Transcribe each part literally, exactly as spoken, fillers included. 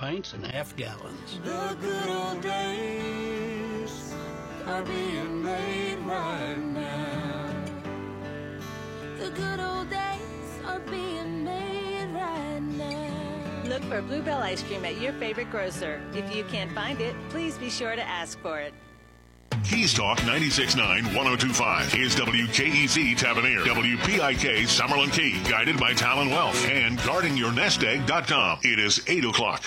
pints and half gallons. The good old days are being made right now. The good old days are being made right now. Look for Bluebell ice cream at your favorite grocer. If you can't find it, please be sure to ask for it. Keys Talk ninety-six point nine, one oh two point five is W K E Z Tavernier, W P I K Summerlin Key, guided by Talon Wealth, and guarding your nest egg dot com. It is eight o'clock.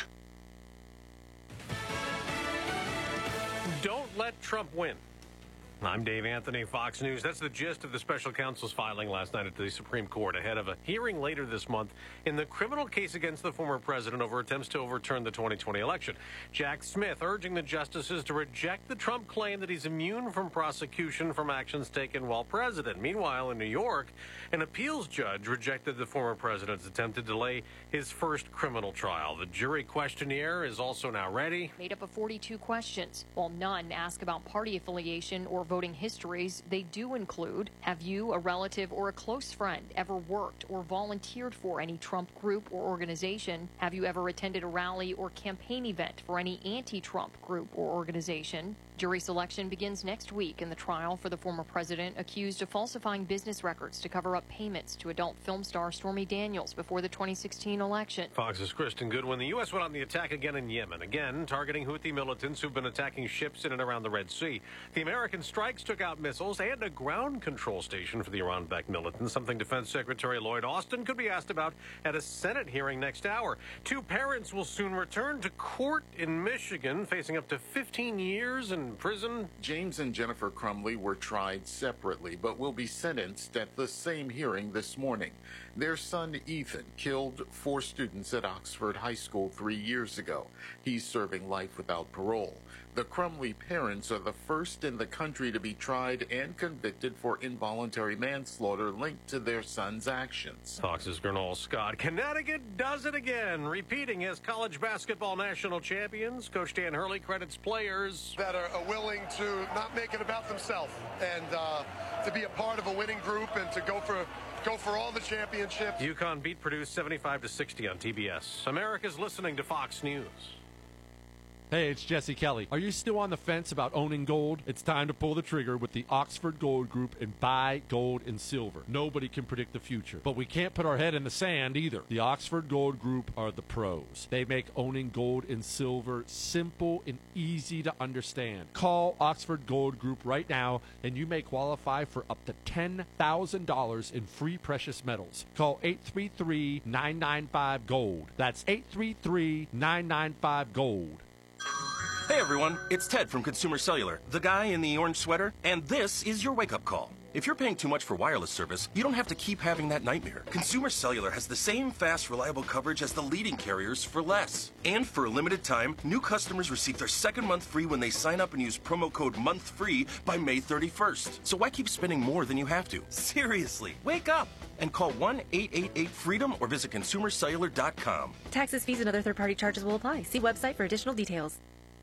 Don't let Trump win. I'm Dave Anthony, Fox News. That's the gist of the special counsel's filing last night at the Supreme Court ahead of a hearing later this month in the criminal case against the former president over attempts to overturn the twenty twenty election. Jack Smith urging the justices to reject the Trump claim that he's immune from prosecution from actions taken while president. Meanwhile, in New York, an appeals judge rejected the former president's attempt to delay his first criminal trial. The jury questionnaire is also now ready. Made up of forty-two questions. While none ask about party affiliation or voting histories, they do include: have you, a relative, or a close friend ever worked or volunteered for any Trump group or organization? Have you ever attended a rally or campaign event for any anti-Trump group or organization? Jury selection begins next week in the trial for the former president accused of falsifying business records to cover up payments to adult film star Stormy Daniels before the twenty sixteen election. Fox's Kristen Goodwin. The U S went on the attack again in Yemen, again targeting Houthi militants who've been attacking ships in and around the Red Sea. The American strikes took out missiles and a ground control station for the Iran-backed militants, something Defense Secretary Lloyd Austin could be asked about at a Senate hearing next hour. Two parents will soon return to court in Michigan, facing up to fifteen years in prison. James and Jennifer Crumley were tried separately, but will be sentenced at the same hearing this morning. Their son, Ethan, killed four students at Oxford High School three years ago. He's serving life without parole. The Crumley parents are the first in the country to be tried and convicted for involuntary manslaughter linked to their son's actions. Fox's Gernal Scott. Connecticut does it again, repeating as college basketball national champions. Coach Dan Hurley credits players that are willing to not make it about themselves and uh, to be a part of a winning group and to go for go for all the championships. UConn beat Purdue seventy-five to sixty on T B S. America's listening to Fox News. Hey, it's Jesse Kelly. Are you still on the fence about owning gold? It's time to pull the trigger with the Oxford Gold Group and buy gold and silver. Nobody can predict the future, but we can't put our head in the sand either. The Oxford Gold Group are the pros. They make owning gold and silver simple and easy to understand. Call Oxford Gold Group right now, and you may qualify for up to ten thousand dollars in free precious metals. Call eight three three, nine nine five, GOLD. That's eight three three, nine nine five, GOLD. Hey everyone, it's Ted from Consumer Cellular, the guy in the orange sweater, and this is your wake-up call. If you're paying too much for wireless service, you don't have to keep having that nightmare. Consumer Cellular has the same fast, reliable coverage as the leading carriers for less. And for a limited time, new customers receive their second month free when they sign up and use promo code MONTHFREE by May thirty-first. So why keep spending more than you have to? Seriously, wake up and call one eight eight eight FREEDOM or visit consumer cellular dot com. Taxes, fees, and other third-party charges will apply. See website for additional details.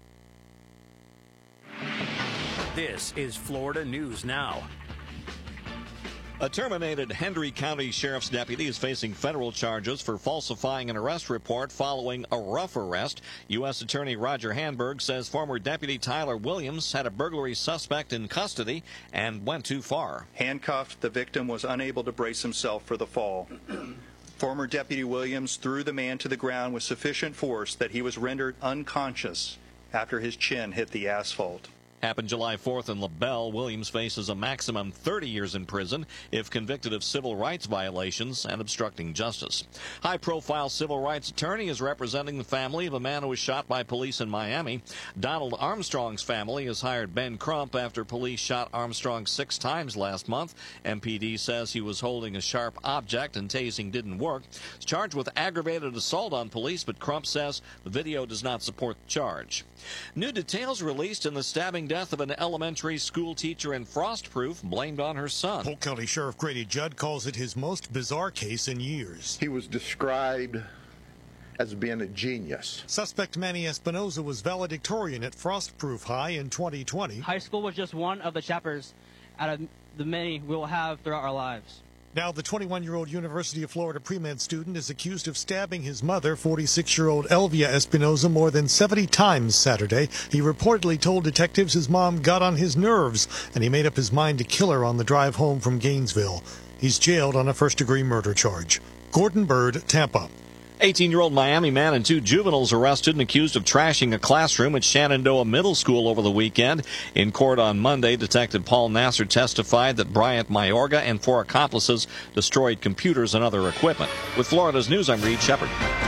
This is Florida News Now. A terminated Hendry County Sheriff's deputy is facing federal charges for falsifying an arrest report following a rough arrest. U S Attorney Roger Handberg says former Deputy Tyler Williams had a burglary suspect in custody and went too far. Handcuffed, the victim was unable to brace himself for the fall. Former Deputy Williams threw the man to the ground with sufficient force that he was rendered unconscious after his chin hit the asphalt. Happened July fourth in LaBelle. Williams faces a maximum thirty years in prison if convicted of civil rights violations and obstructing justice. High-profile civil rights attorney is representing the family of a man who was shot by police in Miami. Donald Armstrong's family has hired Ben Crump after police shot Armstrong six times last month. M P D says he was holding a sharp object and tasing didn't work. He's charged with aggravated assault on police, but Crump says the video does not support the charge. New details released in the stabbing death of an elementary school teacher in Frostproof, blamed on her son. Polk County Sheriff Grady Judd calls it his most bizarre case in years. He was described as being a genius. Suspect Manny Espinoza was valedictorian at Frostproof High in twenty twenty. High school was just one of the chapters out of the many we will have throughout our lives. Now, the twenty-one-year-old University of Florida pre-med student is accused of stabbing his mother, forty-six-year-old Elvia Espinoza, more than seventy times Saturday. He reportedly told detectives his mom got on his nerves, and he made up his mind to kill her on the drive home from Gainesville. He's jailed on a first-degree murder charge. Gordon Bird, Tampa. eighteen-year-old Miami man and two juveniles arrested and accused of trashing a classroom at Shenandoah Middle School over the weekend. In court on Monday, Detective Paul Nasser testified that Bryant Mayorga and four accomplices destroyed computers and other equipment. With Florida's News, I'm Reed Shepard.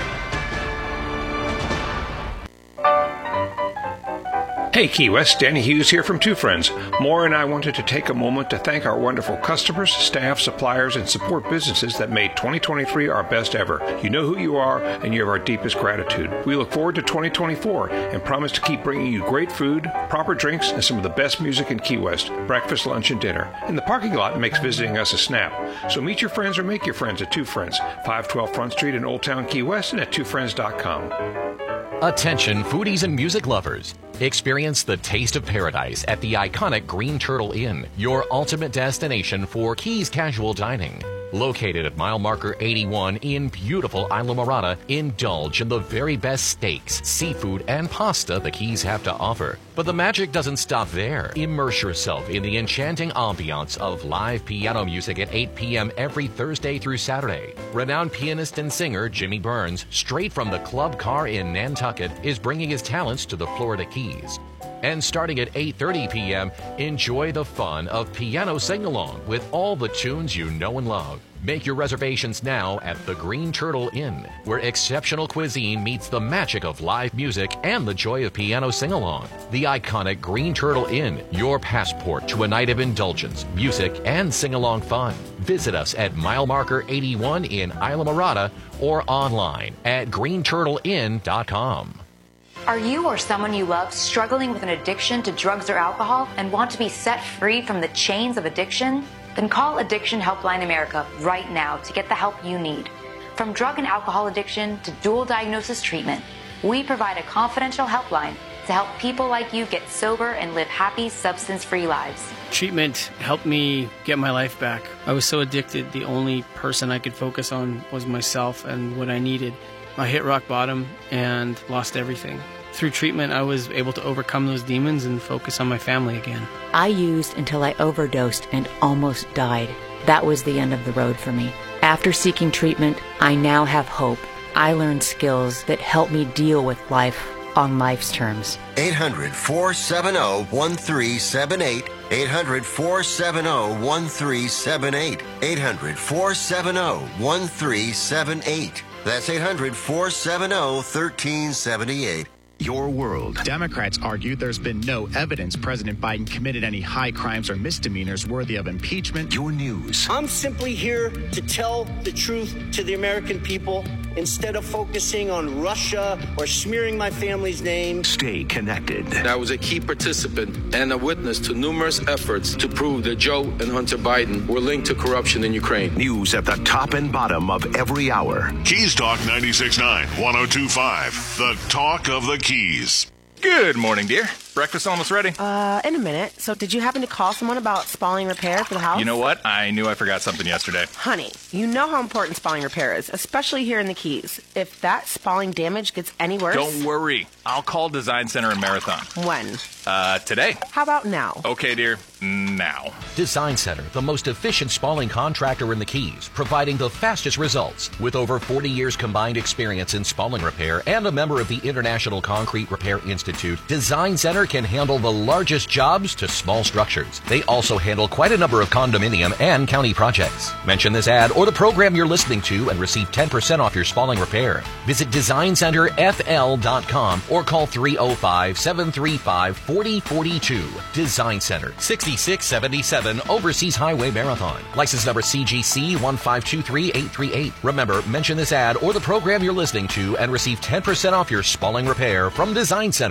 Hey Key West, Danny Hughes here from Two Friends. Maura and I wanted to take a moment to thank our wonderful customers, staff, suppliers, and support businesses that made twenty twenty-three our best ever. You know who you are, and you have our deepest gratitude. We look forward to twenty twenty-four and promise to keep bringing you great food, proper drinks, and some of the best music in Key West, breakfast, lunch, and dinner. And the parking lot makes visiting us a snap. So meet your friends or make your friends at Two Friends, five twelve Front Street in Old Town Key West, and at two friends dot com. Attention foodies and music lovers. Experience the taste of paradise at the iconic Green Turtle Inn, your ultimate destination for Keys casual dining. Located at mile marker eighty-one in beautiful Isla Mirada, indulge in the very best steaks, seafood, and pasta the Keys have to offer. But the magic doesn't stop there. Immerse yourself in the enchanting ambiance of live piano music at eight p.m. every Thursday through Saturday. Renowned pianist and singer Jimmy Burns, straight from the Club Car in Nantucket, is bringing his talents to the Florida Keys. And starting at eight thirty p.m., enjoy the fun of piano sing-along with all the tunes you know and love. Make your reservations now at the Green Turtle Inn, where exceptional cuisine meets the magic of live music and the joy of piano sing-along. The iconic Green Turtle Inn, your passport to a night of indulgence, music, and sing-along fun. Visit us at mile marker eighty-one in Isla Mirada or online at green turtle inn dot com. Are you or someone you love struggling with an addiction to drugs or alcohol and want to be set free from the chains of addiction? Then call Addiction Helpline America right now to get the help you need. From drug and alcohol addiction to dual diagnosis treatment, we provide a confidential helpline to help people like you get sober and live happy, substance-free lives. Treatment helped me get my life back. I was so addicted, the only person I could focus on was myself and what I needed. I hit rock bottom and lost everything. Through treatment, I was able to overcome those demons and focus on my family again. I used until I overdosed and almost died. That was the end of the road for me. After seeking treatment, I now have hope. I learned skills that help me deal with life on life's terms. eight hundred, four seven zero, one three seven eight. eight hundred, four seven zero, one three seven eight. eight hundred, four seven zero, one three seven eight. That's eight hundred, four seven zero, one three seven eight. Your world. Democrats argue there's been no evidence President Biden committed any high crimes or misdemeanors worthy of impeachment. Your news. I'm simply here to tell the truth to the American people instead of focusing on Russia or smearing my family's name. Stay connected. I was a key participant and a witness to numerous efforts to prove that Joe and Hunter Biden were linked to corruption in Ukraine. News at the top and bottom of every hour. Keys Talk ninety-six point nine, one oh two point five. The talk of the Keys. Good morning, dear. Breakfast almost ready? Uh, in a minute. So did you happen to call someone about spalling repair for the house? You know what? I knew I forgot something yesterday. Honey, you know how important spalling repair is, especially here in the Keys. If that spalling damage gets any worse... Don't worry. I'll call Design Center in Marathon. When? Uh, today. How about now? Okay, dear. Now. Design Center, the most efficient spalling contractor in the Keys, providing the fastest results. With over forty years combined experience in spalling repair and a member of the International Concrete Repair Institute, Design Center can handle the largest jobs to small structures. They also handle quite a number of condominium and county projects. Mention this ad or the program you're listening to and receive ten percent off your spalling repair. Visit design center f l dot com or call three oh five, seven three five, four oh four two. Design Center, sixty-six seventy-seven Overseas Highway Marathon. License number C G C one five two three eight three eight. Remember, mention this ad or the program you're listening to and receive ten percent off your spalling repair from Design Center.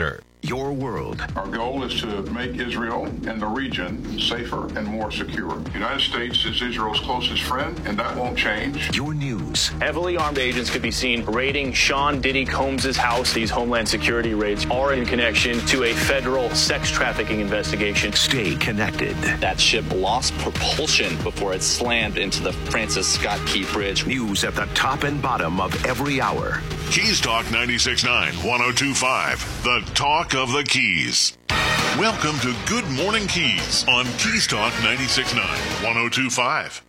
your world. Our goal is to make Israel and the region safer and more secure. The United States is Israel's closest friend, and that won't change. Your news. Heavily armed agents could be seen raiding Sean Diddy Combs' house. These Homeland Security raids are in connection to a federal sex trafficking investigation. Stay connected. That ship lost propulsion before it slammed into the Francis Scott Key Bridge. News at the top and bottom of every hour. Keys Talk ninety-six point nine, one oh two point five, the talk of the Keys. Welcome to Good Morning Keys on Keys Talk ninety-six point nine, one oh two point five.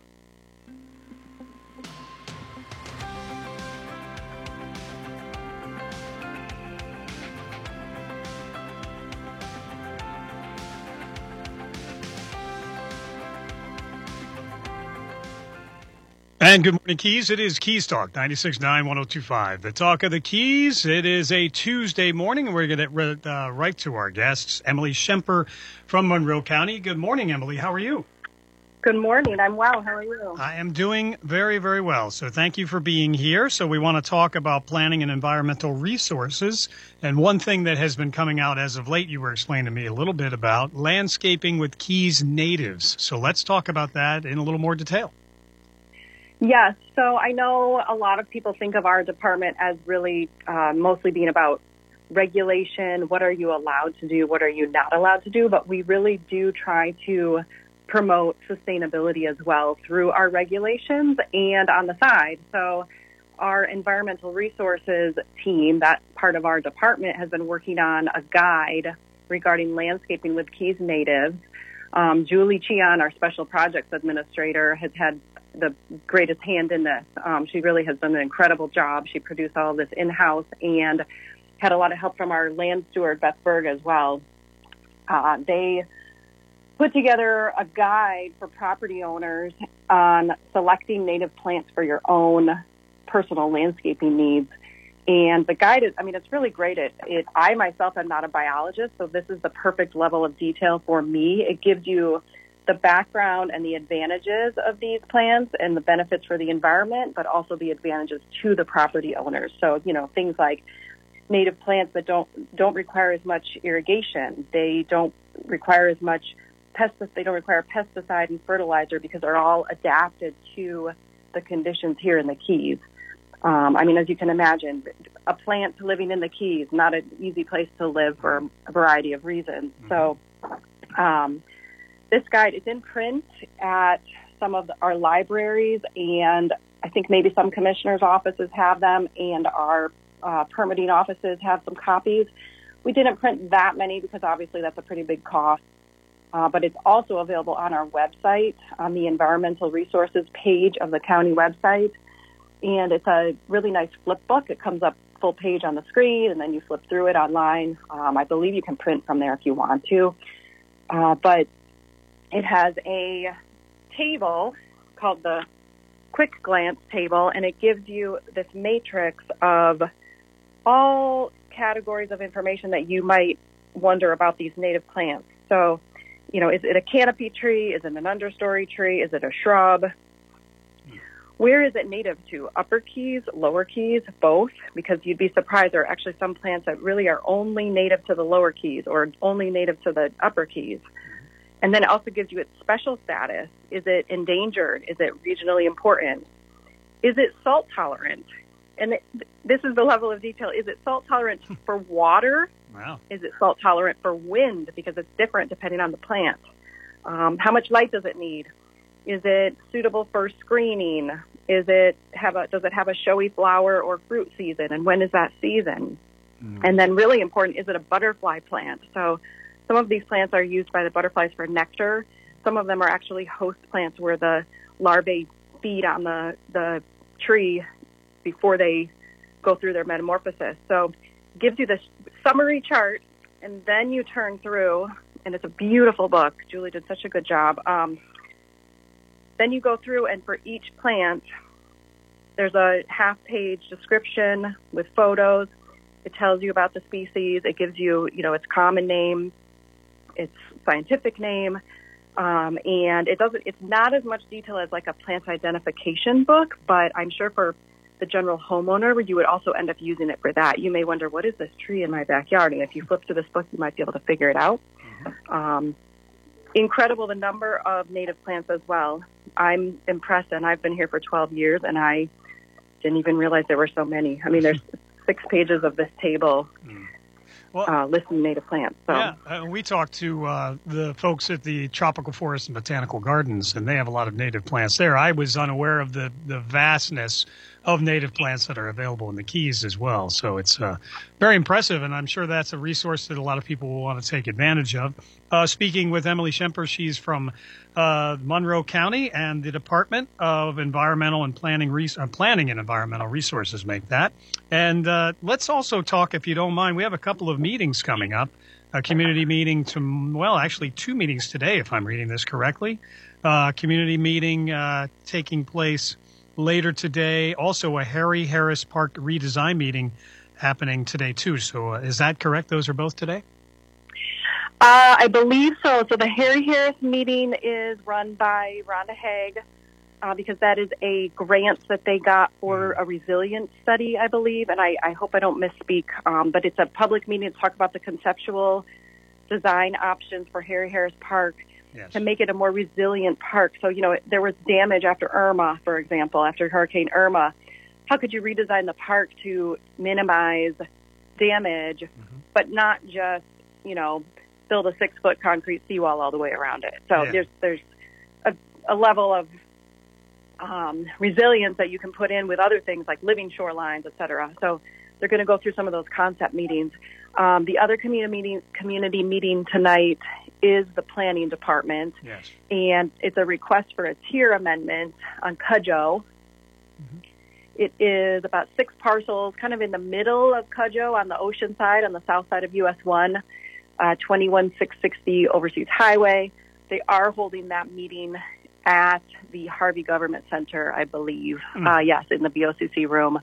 And good morning, Keys. It is Keys Talk, ninety-six point nine, one oh two point five. The talk of the Keys. It is a Tuesday morning, and we're going to get uh, right to our guests. Emily Schemper from Monroe County. Good morning, Emily. How are you? Good morning. I'm well. How are you? I am doing very, very well. So thank you for being here. So we want to talk about planning and environmental resources. And one thing that has been coming out as of late, you were explaining to me a little bit about landscaping with Keys natives. So let's talk about that in a little more detail. Yes. So I know a lot of people think of our department as really uh, mostly being about regulation. What are you allowed to do? What are you not allowed to do? But we really do try to promote sustainability as well through our regulations and on the side. So our environmental resources team, that part of our department, has been working on a guide regarding landscaping with Keys natives. Um, Julie Chian, our special projects administrator, has had the greatest hand in this. Um, she really has done an incredible job. She produced all of this in-house and had a lot of help from our land steward, Beth Berg, as well. Uh, they put together a guide for property owners on selecting native plants for your own personal landscaping needs. And the guide is, I mean, it's really great. It, it, I myself am not a biologist, so this is the perfect level of detail for me. It gives you the background and the advantages of these plants and the benefits for the environment, but also the advantages to the property owners. So, you know, things like native plants that don't don't require as much irrigation. They don't require as much pesticide. They don't require pesticide and fertilizer because they're all adapted to the conditions here in the Keys. Um, I mean, as you can imagine, a plant living in the Keys, not an easy place to live for a variety of reasons. Mm-hmm. So, um, this guide is in print at some of the, our libraries, and I think maybe some commissioners' offices have them, and our uh, permitting offices have some copies. We didn't print that many because obviously that's a pretty big cost, uh, but it's also available on our website, on the environmental resources page of the county website, and it's a really nice flip book. It comes up full page on the screen, and then you flip through it online. Um, I believe you can print from there if you want to, uh, but it has a table called the Quick Glance table, and it gives you this matrix of all categories of information that you might wonder about these native plants. So, you know, is it a canopy tree? Is it an understory tree? Is it a shrub? Where is it native to? Upper Keys, Lower Keys, both? Because you'd be surprised there are actually some plants that really are only native to the Lower Keys or only native to the Upper Keys. And then it also gives you its special status. Is it endangered? Is it regionally important? Is it salt tolerant? And it, this is the level of detail. Is it salt tolerant for water? Wow. Is it salt tolerant for wind? Because it's different depending on the plant. Um, how much light does it need? Is it suitable for screening? Is it have a, does it have a showy flower or fruit season? And when is that season? Mm. And then really important, is it a butterfly plant? So some of these plants are used by the butterflies for nectar. Some of them are actually host plants where the larvae feed on the, the tree before they go through their metamorphosis. So it gives you this summary chart, and then you turn through, and it's a beautiful book. Julie did such a good job. Um, then you go through, and for each plant, there's a half-page description with photos. It tells you about the species. It gives you, you know, its common name, its scientific name, um, and it doesn't. It's not as much detail as like a plant identification book, but I'm sure for the the general homeowner, you would also end up using it for that. You may wonder, what is this tree in my backyard? And if you flip through this book, you might be able to figure it out. Mm-hmm. Um, incredible the number of native plants as well. I'm impressed, and I've been here for twelve years, and I didn't even realize there were so many. I mean, there's six pages of this table mm. well, uh, listing native plants. So. Yeah, uh, we talked to uh, the folks at the Tropical Forest and Botanical Gardens, and they have a lot of native plants there. I was unaware of the, the vastness of native plants that are available in the Keys as well. So it's uh, very impressive, and I'm sure that's a resource that a lot of people will want to take advantage of. Uh, speaking with Emily Schemper, she's from uh, Monroe County, and the Department of Environmental and Planning, Res- uh, Planning and Environmental Resources make that. And uh, let's also talk, if you don't mind, we have a couple of meetings coming up. A community meeting to, well, actually two meetings today, if I'm reading this correctly. Uh, community meeting uh, taking place later today. Also, a Harry Harris Park redesign meeting happening today, too. So uh, is that correct? Those are both today? Uh, I believe so. So the Harry Harris meeting is run by Rhonda Haig uh, because that is a grant that they got for a resilience study, I believe. And I, I hope I don't misspeak, um, but it's a public meeting to talk about the conceptual design options for Harry Harris Park. Yes. To make it a more resilient park. So, you know, there was damage after Irma, for example, after Hurricane Irma. How could you redesign the park to minimize damage, mm-hmm. but not just, you know, build a six-foot concrete seawall all the way around it? So yeah. there's there's a, a level of um, resilience that you can put in with other things like living shorelines, et cetera. So they're going to go through some of those concept meetings. Um, the other community meeting, community meeting tonight is the planning department, yes. and it's a request for a tier amendment on Cudjoe. Mm-hmm. It is about six parcels, kind of in the middle of Cudjoe on the ocean side, on the south side of U S one, uh, twenty-one six sixty Overseas Highway. They are holding that meeting at the Harvey Government Center, I believe. Mm. Uh, yes, in the B O C C room.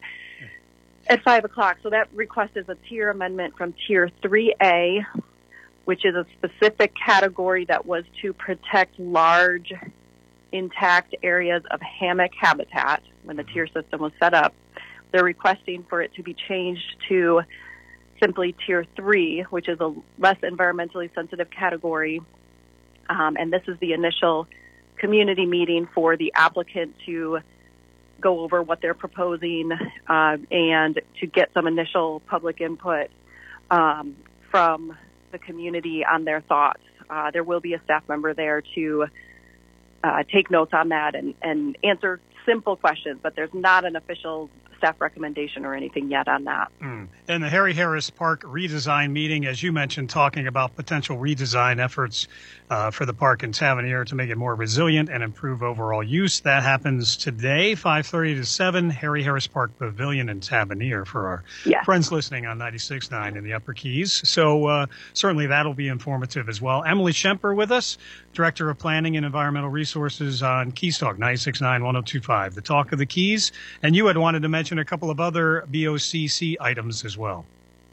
At five o'clock. So that request is a tier amendment from Tier three A, which is a specific category that was to protect large, intact areas of hammock habitat when the tier system was set up. They're requesting for it to be changed to simply Tier three, which is a less environmentally sensitive category. Um, and this is the initial community meeting for the applicant to go over what they're proposing uh, and to get some initial public input um, from the community on their thoughts. Uh, there will be a staff member there to uh, take notes on that and, and answer simple questions, but there's not an official staff recommendation or anything yet on that. Mm. And the Harry Harris Park redesign meeting, as you mentioned, talking about potential redesign efforts uh, for the park in Tavernier to make it more resilient and improve overall use. That happens today, five thirty to seven, Harry Harris Park Pavilion in Tavernier for our yes. friends listening on ninety-six point nine in the Upper Keys. So uh, certainly that'll be informative as well. Emily Schemper with us, Director of Planning and Environmental Resources on Keys Talk, ninety-six point nine, one oh two point five, the Talk of the Keys. And you had wanted to mention a couple of other B O C C items as well.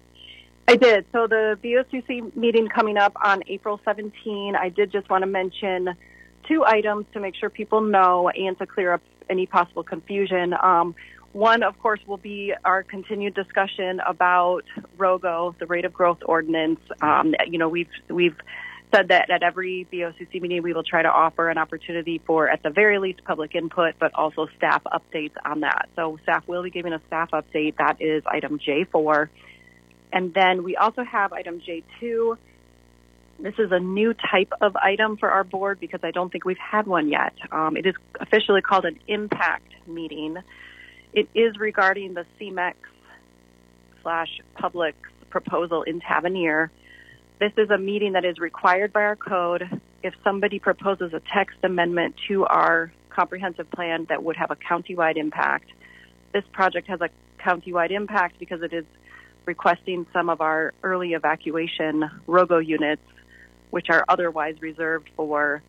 I did. So the B O C C meeting coming up on April seventeenth, I did just want to mention two items to make sure people know and to clear up any possible confusion. Um, one, of course, will be our continued discussion about ROGO, the Rate of Growth Ordinance. Um, you know, we've we've said that at every B O C C meeting we will try to offer an opportunity for, at the very least, public input, but also staff updates on that. So staff will be giving a staff update. That is item J four. And then we also have item J two. This is a new type of item for our board because I don't think we've had one yet. Um, it is officially called an impact meeting. It is regarding the C M E X slash public proposal in Tavernier. This is a meeting that is required by our code if somebody proposes a text amendment to our comprehensive plan that would have a countywide impact. This project has a countywide impact because it is requesting some of our early evacuation ROGO units, which are otherwise reserved for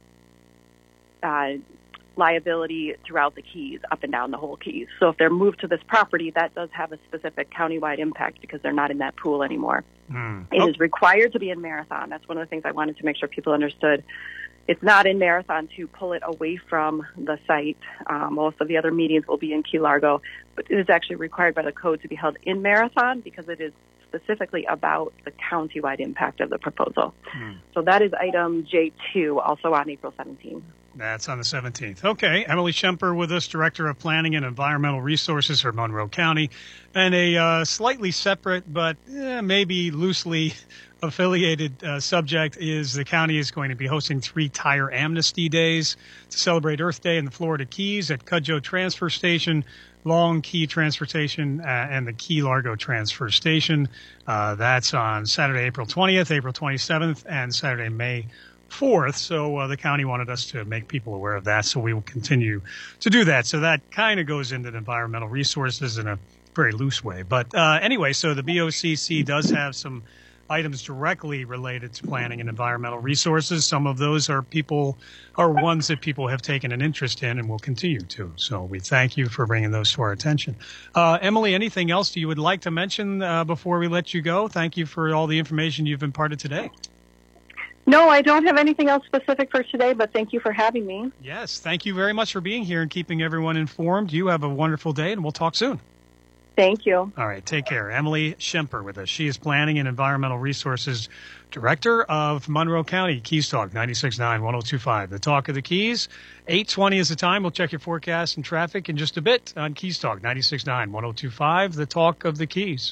uh, liability throughout the Keys, up and down the whole Keys. So if they're moved to this property, that does have a specific countywide impact because they're not in that pool anymore. Mm. It oh. is required to be in Marathon. That's one of the things I wanted to make sure people understood. it's not in Marathon to pull it away from the site. Um, most of the other meetings will be in Key Largo, but it is actually required by the code to be held in Marathon because it is specifically about the countywide impact of the proposal. Hmm. So that is item J two, also on April seventeenth. That's on the seventeenth. Okay. Emily Schemper with us, Director of Planning and Environmental Resources for Monroe County. And a uh, slightly separate but eh, maybe loosely affiliated uh, subject is the county is going to be hosting three tire amnesty days to celebrate Earth Day in the Florida Keys at Cudjoe Transfer Station, Long Key Transportation, uh, and the Key Largo Transfer Station. Uh, that's on Saturday, April twentieth, April twenty-seventh, and Saturday, May fourth. So uh, the county wanted us to make people aware of that, so we will continue to do that. So that kind of goes into the environmental resources in a very loose way. But uh, anyway, so the B O C C does have some items directly related to planning and environmental resources. Some of those are people are ones that people have taken an interest in and will continue to. So we thank you for bringing those to our attention. Uh, Emily, anything else you would like to mention uh, before we let you go? Thank you for all the information you've imparted today. No, I don't have anything else specific for today, but thank you for having me. Yes, thank you very much for being here and keeping everyone informed. You have a wonderful day, and we'll talk soon. Thank you. All right, take care. Emily Schemper with us. She is Planning and Environmental Resources Director of Monroe County. Keys Talk, ninety-six point nine, one oh two point five. The Talk of the Keys. eight twenty is the time. We'll check your forecast and traffic in just a bit on Keys Talk, ninety-six point nine, one oh two point five. The Talk of the Keys.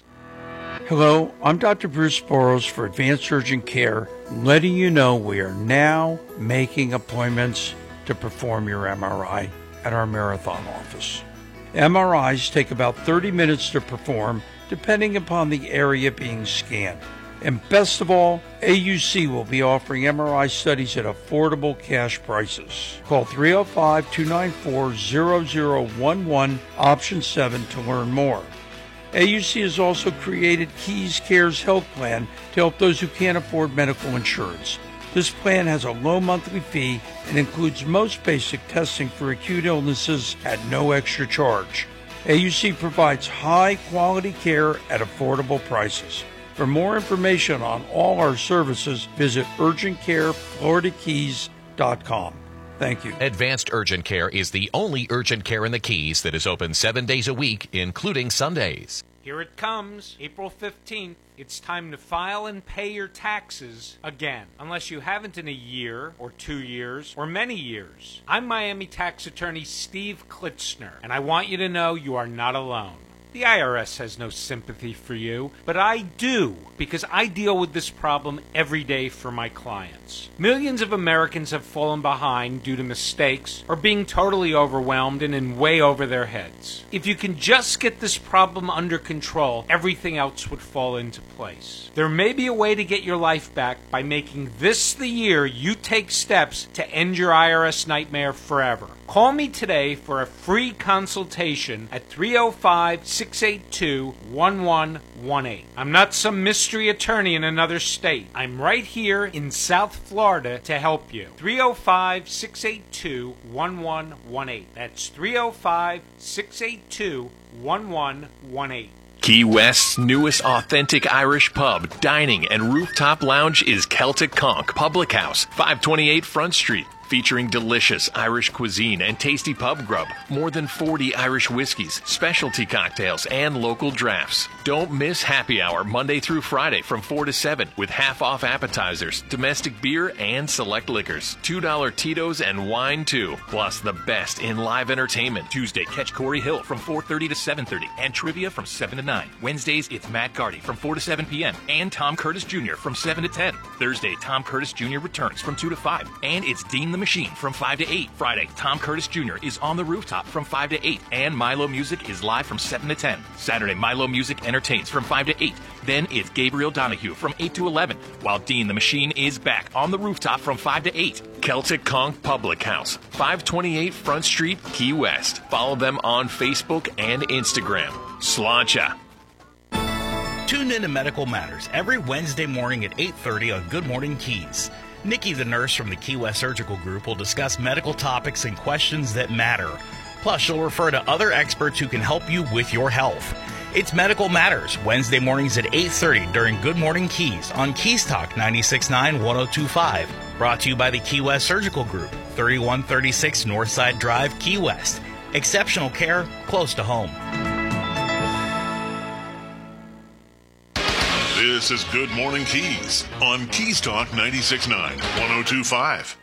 Hello, I'm Doctor Bruce Boros for Advanced Urgent Care, letting you know we are now making appointments to perform your M R I at our Marathon office. M R Is take about thirty minutes to perform, depending upon the area being scanned. And best of all, A U C will be offering M R I studies at affordable cash prices. Call three oh five, two nine four, zero zero one one, option seven to learn more. A U C has also created Keys Cares Health Plan to help those who can't afford medical insurance. This plan has a low monthly fee and includes most basic testing for acute illnesses at no extra charge. A U C provides high-quality care at affordable prices. For more information on all our services, visit urgent care florida keys dot com. Thank you. Advanced Urgent Care is the only urgent care in the Keys that is open seven days a week, including Sundays. Here it comes, April fifteenth. It's time to file and pay your taxes again, unless you haven't in a year or two years or many years. I'm Miami tax attorney Steve Klitzner, and I want you to know you are not alone. The I R S has no sympathy for you, but I do, because I deal with this problem every day for my clients. Millions of Americans have fallen behind due to mistakes or being totally overwhelmed and in way over their heads. If you can just get this problem under control, everything else would fall into place. There may be a way to get your life back by making this the year you take steps to end your I R S nightmare forever. Call me today for a free consultation at three oh five, six eight two, one one one eight. I'm not some mystery attorney in another state. I'm right here in South Florida to help you. three oh five, six eight two, one one one eight. That's three oh five, six eight two, one one one eight. Key West's newest authentic Irish pub, dining, and rooftop lounge is Celtic Conch Public House, five twenty-eight Front Street. Featuring delicious Irish cuisine and tasty pub grub, more than forty Irish whiskeys, specialty cocktails, and local drafts. Don't miss happy hour Monday through Friday from four to seven with half-off appetizers, domestic beer, and select liquors. two dollar Tito's and wine, too. Plus the best in live entertainment. Tuesday, catch Corey Hill from four thirty to seven thirty and trivia from seven to nine. Wednesdays, it's Matt Gardy from four to seven p.m. and Tom Curtis Junior from seven to ten. Thursday, Tom Curtis Junior returns from two to five. And it's Dean the Machine from five to eight. Friday, Tom Curtis Junior is on the rooftop from five to eight, and Milo Music is live from seven to ten. Saturday, Milo Music entertains from five to eight. Then it's Gabriel Donahue from eight to eleven, while Dean the Machine is back on the rooftop from five to eight. Celtic Conch Public House, five twenty-eight Front Street, Key West. Follow them on Facebook and Instagram. Sláinte. Tune in to Medical Matters every Wednesday morning at eight thirty on Good Morning Keys. Nikki, the nurse from the Key West Surgical Group, will discuss medical topics and questions that matter. Plus, she'll refer to other experts who can help you with your health. It's Medical Matters, Wednesday mornings at eight thirty during Good Morning Keys on Keys Talk ninety-six point nine, one oh two point five. Brought to you by the Key West Surgical Group, thirty-one thirty-six Northside Drive, Key West. Exceptional care close to home. This is Good Morning Keys on Keys Talk ninety-six point nine, one oh two point five.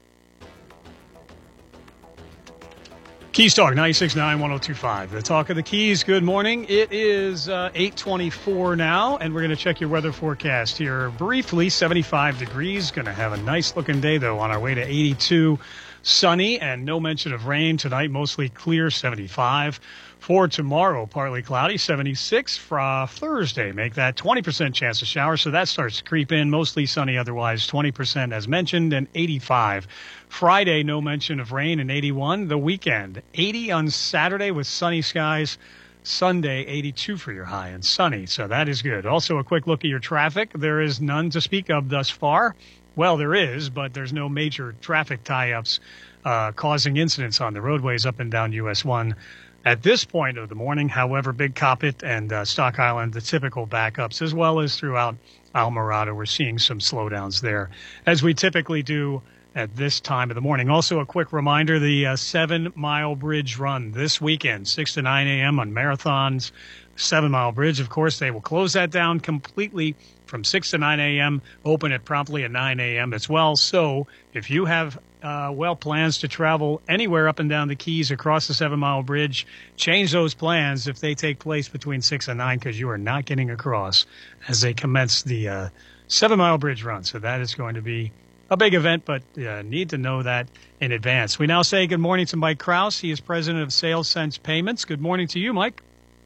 Keys Talk ninety-six point nine, one oh two point five. The talk of the Keys. Good morning. It is uh, eight twenty-four now, and we're going to check your weather forecast here briefly. seventy-five degrees. Going to have a nice looking day, though, on our way to eighty-two. Sunny and no mention of rain tonight. Mostly clear, seventy-five. For tomorrow, partly cloudy, seventy-six. For Thursday, make that twenty percent chance of showers, so that starts to creep in. Mostly sunny otherwise, twenty percent as mentioned, and eighty-five. Friday, no mention of rain, and eighty-one. The weekend, eighty on Saturday with sunny skies. Sunday, eighty-two for your high and sunny, so that is good. Also, a quick look at your traffic. There is none to speak of thus far. Well, there is, but there's no major traffic tie-ups uh, causing incidents on the roadways up and down U S one at this point of the morning. However, Big Coppet and uh, Stock Island, the typical backups, as well as throughout Almirado, we're seeing some slowdowns there, as we typically do at this time of the morning. Also, a quick reminder, the uh, Seven Mile Bridge run this weekend, six to nine a.m. on Marathon's Seven Mile Bridge. Of course, they will close that down completely from six to nine a.m., open it promptly at nine a.m. as well. So if you have, uh, well, plans to travel anywhere up and down the Keys across the Seven Mile Bridge, change those plans if they take place between six and nine, because you are not getting across as they commence the uh, Seven Mile Bridge run. So that is going to be a big event, but uh, need to know that in advance. We now say good morning to Mike Kraus. He is president of Sales Sense Payments. Good morning to you, Mike.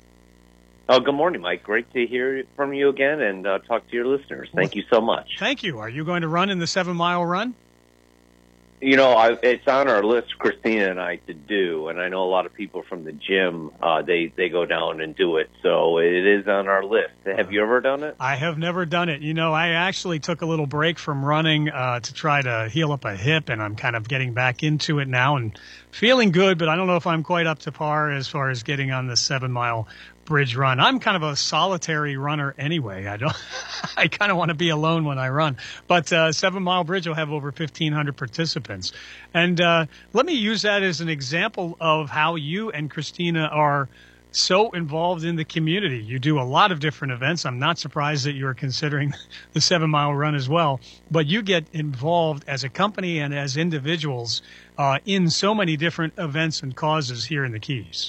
Oh, good morning, Mike. Great to hear from you again and uh, talk to your listeners. Thank you so much. Thank you. Are you going to run in the seven-mile run? You know, I, it's on our list, Christina and I, to do, and I know a lot of people from the gym, uh, they, they go down and do it, so it is on our list. Have you ever done it? I have never done it. You know, I actually took a little break from running uh, to try to heal up a hip, and I'm kind of getting back into it now and feeling good, but I don't know if I'm quite up to par as far as getting on the seven-mile bridge run. I'm kind of a solitary runner anyway. I don't. I kind of want to be alone when I run. But uh, Seven Mile Bridge will have over fifteen hundred participants, and uh, let me use that as an example of how you and Christina are so involved in the community. You do a lot of different events. I'm not surprised that you're considering the Seven Mile Run as well. But you get involved as a company and as individuals uh, in so many different events and causes here in the Keys.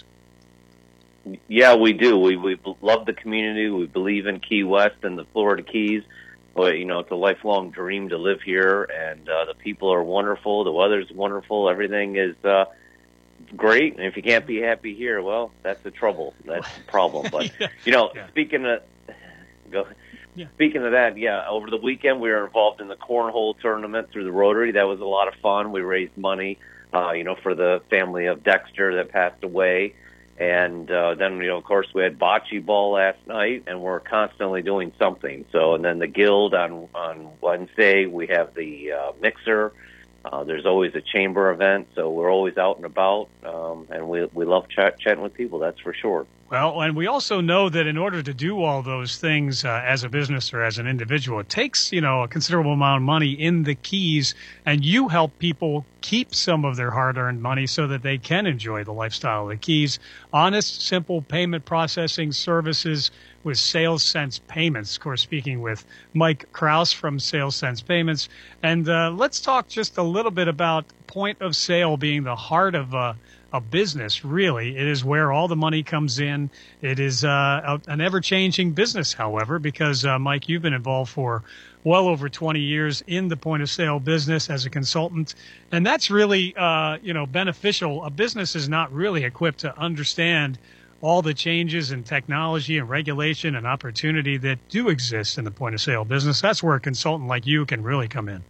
Yeah, we do. We we love the community. We believe in Key West and the Florida Keys. But, you know, it's a lifelong dream to live here, and uh, the people are wonderful. The weather's wonderful. Everything is uh, great. And if you can't be happy here, well, that's the trouble. That's the problem. But, yeah. you know, yeah. speaking of go, yeah. speaking of that, yeah, over the weekend we were involved in the cornhole tournament through the Rotary. That was a lot of fun. We raised money, uh, you know, for the family of Dexter that passed away. And uh, then, you know, of course, we had bocce ball last night, and we're constantly doing something. So, and then the Guild on on Wednesday, we have the uh, mixer. Uh, there's always a chamber event, so we're always out and about, um, and we we love chat, chatting with people, that's for sure. Well, and we also know that in order to do all those things uh, as a business or as an individual, it takes, you know, a considerable amount of money in the Keys, and you help people keep some of their hard-earned money so that they can enjoy the lifestyle of the Keys. Honest, simple payment processing services with Sales Sense Payments. Of course, speaking with Mike Kraus from Sales Sense Payments. And uh, let's talk just a little bit about point of sale being the heart of uh, a business, really. It is where all the money comes in. It is uh, an ever-changing business, however, because, uh, Mike, you've been involved for well over twenty years in the point-of-sale business as a consultant, and that's really, uh, you know, beneficial. A business is not really equipped to understand all the changes in technology and regulation and opportunity that do exist in the point-of-sale business. That's where a consultant like you can really come in.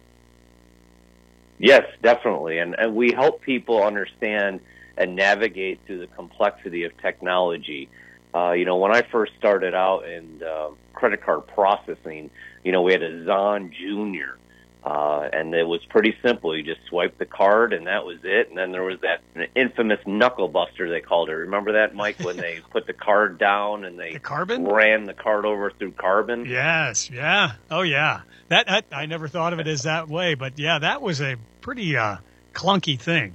Yes, definitely, and, and we help people understand and navigate through the complexity of technology. Uh, you know, when I first started out in uh, credit card processing, you know, we had a Zon Junior, Uh, and it was pretty simple. You just swiped the card, and that was it. And then there was that infamous knuckle buster, they called it. Remember that, Mike, when they put the card down and they the carbon? ran the card over through carbon? Yes, yeah. Oh, yeah. That, that I never thought of it as that way, but, yeah, that was a pretty uh, clunky thing.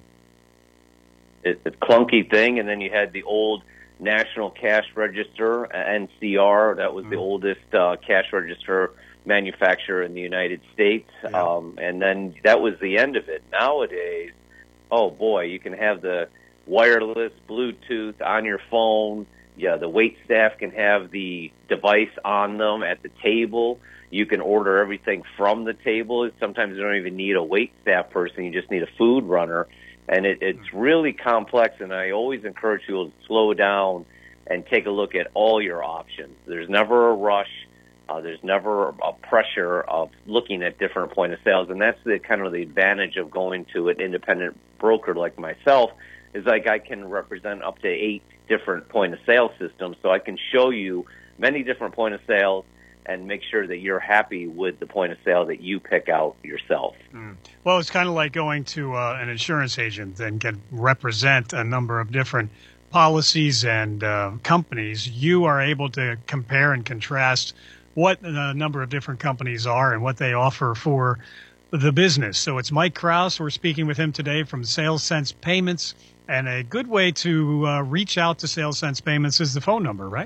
It's a clunky thing, and then you had the old National Cash Register, N C R. That was mm. the oldest uh, cash register manufacturer in the United States, yeah. um, and then that was the end of it. Nowadays, oh boy, you can have the wireless Bluetooth on your phone. Yeah, the wait staff can have the device on them at the table. You can order everything from the table. Sometimes you don't even need a wait staff person. You just need a food runner, and it, it's really complex. And I always encourage people to slow down and take a look at all your options. There's never a rush. Uh, there's never a pressure of looking at different point of sales, and that's the kind of the advantage of going to an independent broker like myself. Is like I can represent up to eight different point of sale systems, so I can show you many different point of sales and make sure that you're happy with the point of sale that you pick out yourself. Mm. Well, it's kind of like going to uh, an insurance agent and can represent a number of different policies and uh, companies. You are able to compare and contrast what a number of different companies are and what they offer for the business. So it's Mike Kraus. We're speaking with him today from Sales Sense Payments. And a good way to uh, reach out to Sales Sense Payments is the phone number, right?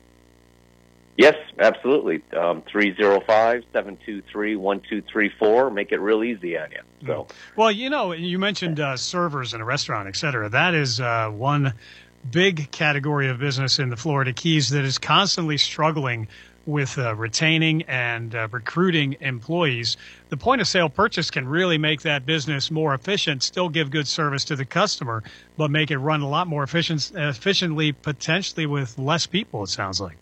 Yes, absolutely. Um, three oh five, seven two three, one two three four. Make it real easy on you. So, well, you know, you mentioned uh, servers in a restaurant, et cetera. That is uh, one big category of business in the Florida Keys that is constantly struggling with uh, retaining and uh, recruiting employees. The point of sale purchase can really make that business more efficient, still give good service to the customer, but make it run a lot more efficient, efficiently, potentially with less people, it sounds like.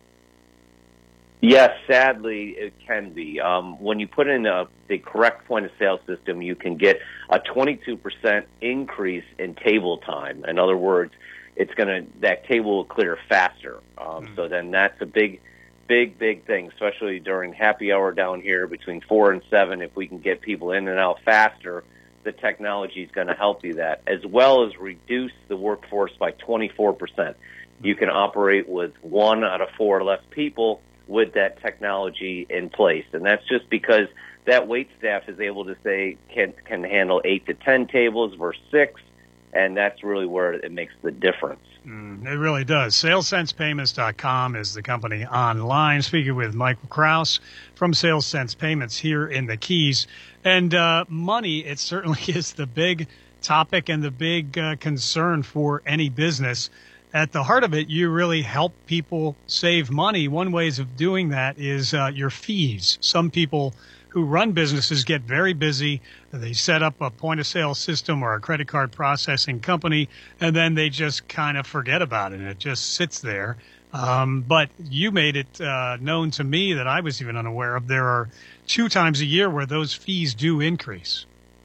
Yes, sadly, it can be. Um, when you put in a, the correct point of sale system, you can get a twenty-two percent increase in table time. In other words, it's going to, that table will clear faster. Um, mm. So then that's a big Big, big thing, especially during happy hour down here between four and seven. If we can get people in and out faster, the technology is going to help you that, as well as reduce the workforce by twenty-four percent. You can operate with one out of four less people with that technology in place. And that's just because that wait staff is able to say can, can handle eight to ten tables versus six, and that's really where it makes the difference. Mm, it really does. Sales Sense Payments dot com is the company online. Speaking with Michael Kraus from Sales Sense Payments here in the Keys. And uh, money, it certainly is the big topic and the big uh, concern for any business. At the heart of it, you really help people save money. One way of doing that is uh, your fees. Some people who run businesses get very busy. They set up a point-of-sale system or a credit card processing company, and then they just kind of forget about it, and it just sits there. Um, but you made it uh, known to me that I was even unaware of. There are two times a year where those fees do increase.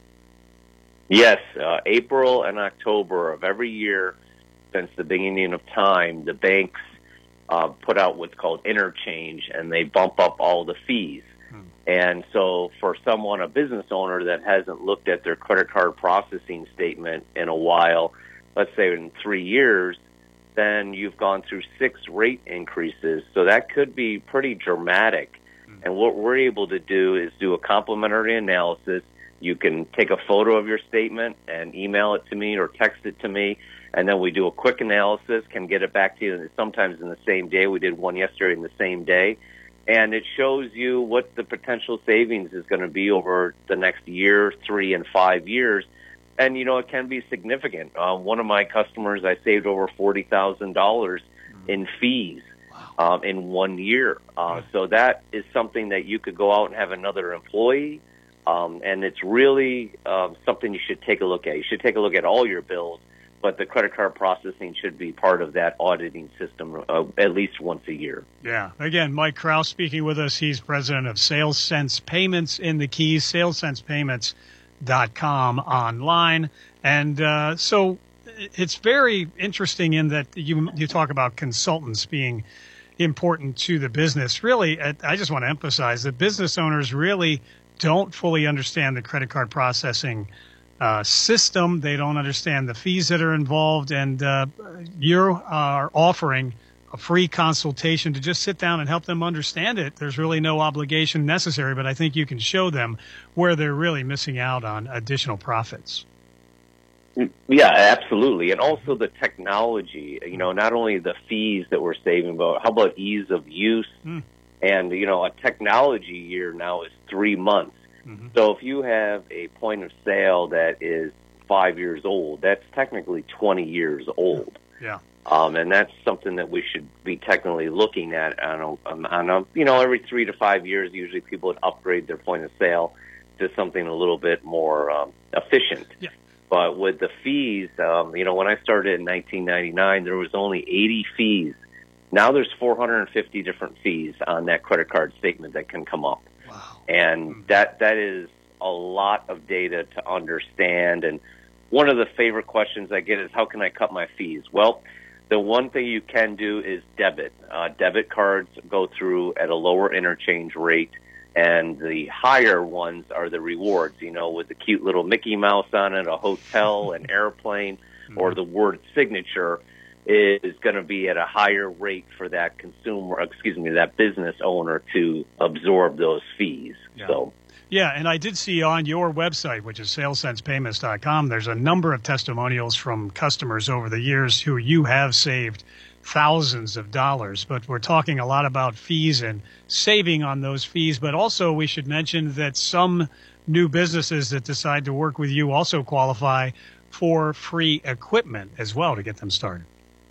Yes, uh, April and October of every year since the beginning of time, the banks uh, put out what's called interchange, and they bump up all the fees. And so for someone, a business owner that hasn't looked at their credit card processing statement in a while, let's say in three years, then you've gone through six rate increases. So that could be pretty dramatic. And what we're able to do is do a complimentary analysis. You can take a photo of your statement and email it to me or text it to me, and then we do a quick analysis, can get it back to you sometimes in the same day. We did one yesterday in the same day. And it shows you what the potential savings is going to be over the next year, three, and five years. And, you know, it can be significant. Uh, one of my customers, I saved over forty thousand dollars in fees um, in one year. Uh, so that is something that you could go out and have another employee. Um, and it's really um, something you should take a look at. You should take a look at all your bills, but the credit card processing should be part of that auditing system uh, at least once a year. Yeah. Again, Mike Kraus speaking with us. He's president of Sales Sense Payments in the Keys, sales sense payments dot com online. And uh, so it's very interesting in that you you talk about consultants being important to the business. Really, I just want to emphasize that business owners really don't fully understand the credit card processing uh, system. They don't understand the fees that are involved, and uh, you are offering a free consultation to just sit down and help them understand it. There's really no obligation necessary, but I think you can show them where they're really missing out on additional profits. Yeah, absolutely. And also the technology, you know, not only the fees that we're saving, but how about ease of use? Mm. And, you know, a technology year now is three months. Mm-hmm. So if you have a point of sale that is five years old, that's technically twenty years old. Yeah. Um, and that's something that we should be technically looking at on a, on a, you know, every three to five years, usually people would upgrade their point of sale to something a little bit more um, efficient. Yeah. But with the fees, um, you know, when I started in nineteen ninety-nine, there was only eighty fees. Now there's four hundred fifty different fees on that credit card statement that can come up. Wow. And that that is a lot of data to understand. And one of the favorite questions I get is, how can I cut my fees? Well, the one thing you can do is debit. Uh, debit cards go through at a lower interchange rate, and the higher ones are the rewards, you know, with the cute little Mickey Mouse on it, a hotel, an airplane, or the word signature is going to be at a higher rate for that consumer, excuse me, that business owner to absorb those fees. Yeah. So. Yeah, and I did see on your website, which is sales sense payments dot com, there's a number of testimonials from customers over the years who you have saved thousands of dollars. But we're talking a lot about fees and saving on those fees. But also we should mention that some new businesses that decide to work with you also qualify for free equipment as well to get them started.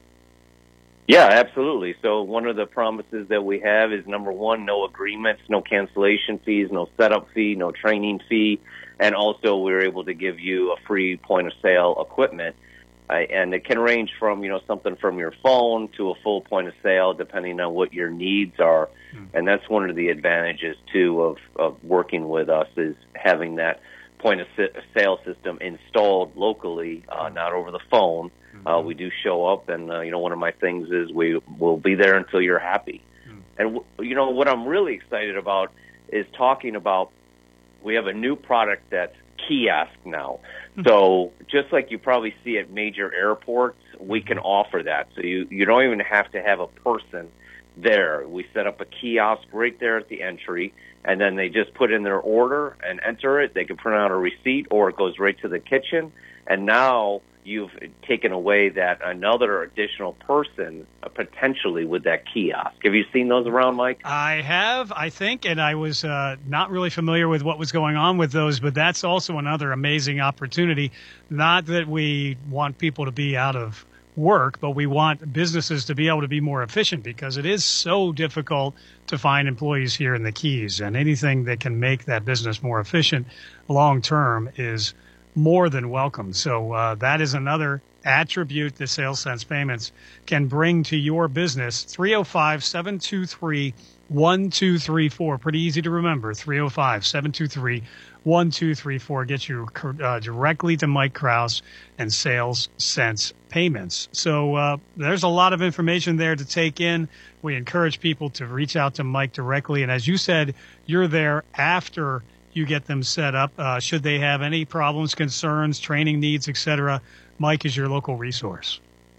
Yeah, absolutely. So one of the promises that we have is, number one, no agreements, no cancellation fees, no setup fee, no training fee, and also we're able to give you a free point-of-sale equipment. Uh, and it can range from, you know, something from your phone to a full point-of-sale, depending on what your needs are. Mm. And that's one of the advantages, too, of, of working with us, is having that point-of-sale system installed locally, uh, not over the phone. Uh, we do show up, and, uh, you know, one of my things is we will be there until you're happy. Mm. And, w- you know, what I'm really excited about is talking about, we have a new product that's kiosk now. Mm. So just like you probably see at major airports, we can offer that. So you, you don't even have to have a person there. We set up a kiosk right there at the entry, and then they just put in their order and enter it. They can print out a receipt, or it goes right to the kitchen. And now you've taken away that another additional person uh, potentially with that kiosk. Have you seen those around, Mike? I have, I think, and I was uh, not really familiar with what was going on with those, but that's also another amazing opportunity. Not that we want people to be out of work, but we want businesses to be able to be more efficient, because it is so difficult to find employees here in the Keys, and anything that can make that business more efficient long term is more than welcome. So uh, that is another attribute that Sales Sense Payments can bring to your business. three oh five, seven two three, one two three four. Pretty easy to remember. three oh five, seven two three, one two three four. Get you uh, directly to Mike Kraus and Sales Sense Payments. So uh, there's a lot of information there to take in. We encourage people to reach out to Mike directly. And as you said, you're there after you get them set up. Uh, should they have any problems, concerns, training needs, et cetera, Mike is your local resource.